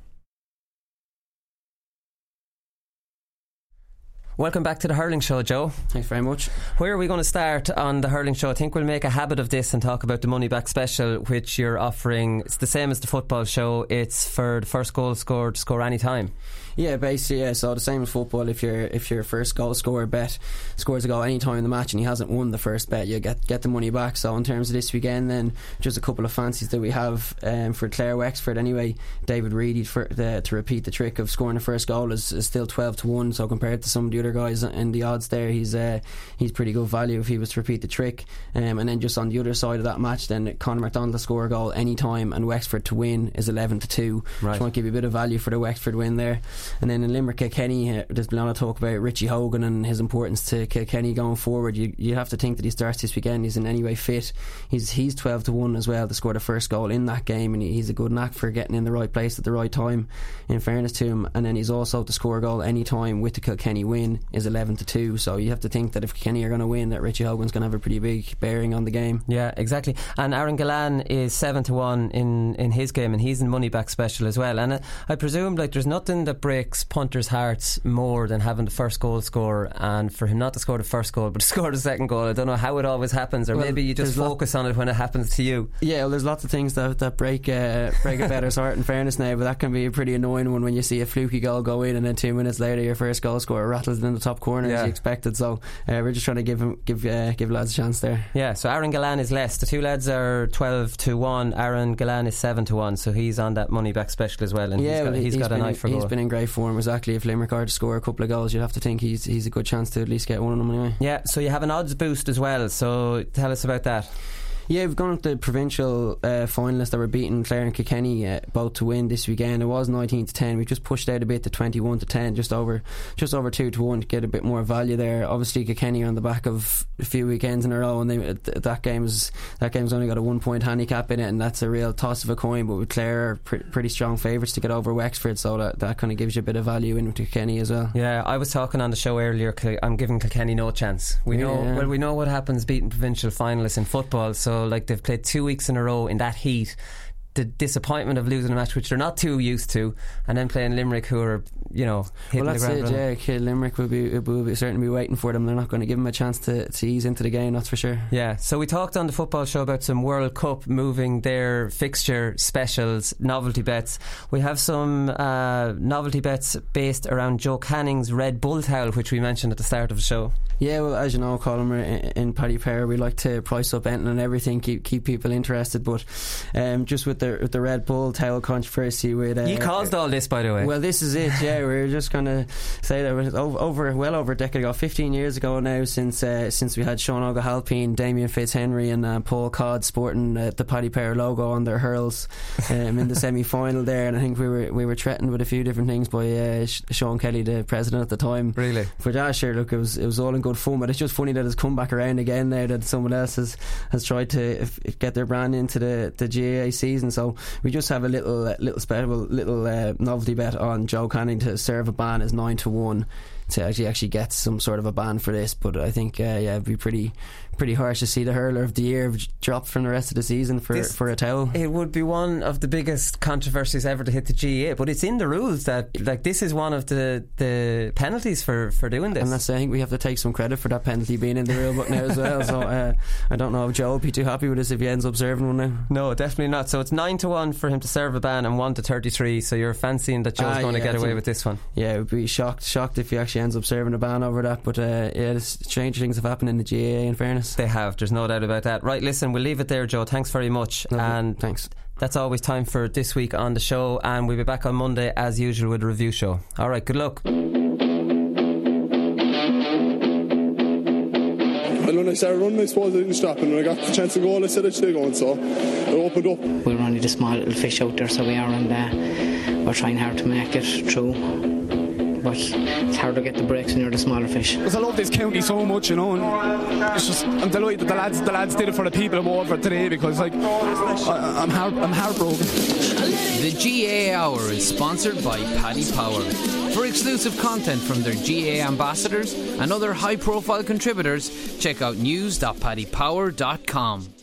Welcome back to the Hurling Show, Joe.
Thanks very much.
Where are we going to start on the Hurling Show? I think we'll make a habit of this and talk about the Money Back Special, which you're offering. It's the same as the football show. It's for the first goal scored to score any time.
Yeah, basically, yeah. So the same as football, if your first goal scorer bet scores a goal any time in the match and he hasn't won the first bet, you get the money back. So in terms of this weekend, then just a couple of fancies that we have for Clare Wexford. Anyway, David Reedy to repeat the trick of scoring the first goal is still 12-1. So compared to some of the other guys in the odds there, he's pretty good value if he was to repeat the trick. And then just on the other side of that match, then Conor McDonald to score a goal any time and Wexford to win is 11-2.
Right.
Just want to give you a bit of value for the Wexford win there. And then in Limerick Kilkenny, there's been a lot of talk about Richie Hogan and his importance to Kilkenny going forward. You have to think that he starts this weekend, he's in any way fit. He's 12-1 as well to score the first goal in that game, and he's a good knack for getting in the right place at the right time, in fairness to him. And then he's also to score a goal any time with the Kilkenny win is 11-2. So you have to think that if Kilkenny are going to win, that Richie Hogan's going to have a pretty big bearing on the game.
Yeah, exactly. And Aaron Gillan is 7-1 in his game, and he's in Money Back Special as well. And I presume like there's nothing that breaks punters' hearts more than having the first goal score, and for him not to score the first goal but to score the second goal. I don't know how it always happens, or maybe you just focus on it when it happens to you.
Yeah, well, there's lots of things that break a bettor's heart, in fairness now, but that can be a pretty annoying one when you see a fluky goal go in and then 2 minutes later your first goal scorer rattles in the top corner as you expected. So we're just trying to give lads a chance there.
Yeah, so Aaron Gillan is less. The two lads are 12-1. Aaron Gillan is 7-1, so he's on that Money Back Special as well, and he's got an eye for goal.
He's been in great form. Exactly, if Limerick are to score a couple of goals, you'd have to think he's a good chance to at least get one of them anyway.
Yeah, so you have an odds boost as well, so tell us about that.
Yeah, we've gone with the provincial finalists that were beating Clare and Kilkenny both to win this weekend. It was 19-10. We've just pushed out a bit to 21-10, just over 2-1 to get a bit more value there. Obviously, Kilkenny are on the back of a few weekends in a row, and that game's only got a 1 point handicap in it, and that's a real toss of a coin. But with Clare are pretty strong favourites to get over Wexford, so that kind of gives you a bit of value in Kilkenny as well.
Yeah, I was talking on the show earlier. I'm giving Kilkenny no chance. We know what happens beating provincial finalists in football. So like they've played 2 weeks in a row in that heat, the disappointment of losing a match which they're not too used to, and then playing Limerick, who are hitting the ground running.
Yeah, Limerick will be certainly be waiting for them. They're not going to give them a chance to ease into the game, that's for sure.
Yeah, so we talked on the football show about some World Cup moving their fixture specials, novelty bets. We have some novelty bets based around Joe Canning's Red Bull towel, which we mentioned at the start of the show.
Yeah, well, as you know, Colin, in Paddy Power we like to price up anything and everything, keep people interested, but just with the Red Bull towel controversy with
you caused all this, by the way.
Well, this is it. Yeah, we're just going to say that it was over a decade ago, 15 years ago now, since we had Sean O'Halpine, Damien Fitzhenry and Paul Codd sporting the Paddy Power logo on their hurls in the semi-final there, and I think we were threatened with a few different things by Sean Kelly, the president at the time.
Really?
For that, sure, look, it was all in good fun, but it's just funny that it's come back around again now that someone else has tried to get their brand into the GAA season. So we just have a little novelty bet on Joe Canning to serve a ban is 9-1. to actually get some sort of a ban for this. But I think it'd be pretty harsh to see the hurler of the year drop from the rest of the season for a towel.
It would be one of the biggest controversies ever to hit the GAA, but it's in the rules that this is one of the penalties for doing this.
And that's, I think we have to take some credit for that penalty being in the rule book now as well. So I don't know if Joe would be too happy with this if he ends up serving one now.
No, definitely not. So it's 9-1 for him to serve a ban and 1-33. So you're fancying that Joe's going to get away with this one?
Yeah, I would be shocked if he actually ends up serving a ban over that. But strange things have happened in the GAA, in fairness.
They have, there's no doubt about that. Right, listen, we'll leave it there, Joe. Thanks very much. And
thanks.
That's always time for this week on the show, and we'll be back on Monday as usual with a review show. Alright, good luck.
And when I started running, I suppose I didn't stop, and when I got the chance to go, I said I should go, so I opened up.
We're only the small little fish out there, so we are, and we're trying hard to make it through. But it's hard to get the breaks when you're the smaller fish.
Because I love this county so much, and it's just, I'm delighted that the lads did it for the people of Waterford today, because I'm heartbroken.
The GAA Hour is sponsored by Paddy Power. For exclusive content from their GAA ambassadors and other high-profile contributors, check out news.paddypower.com.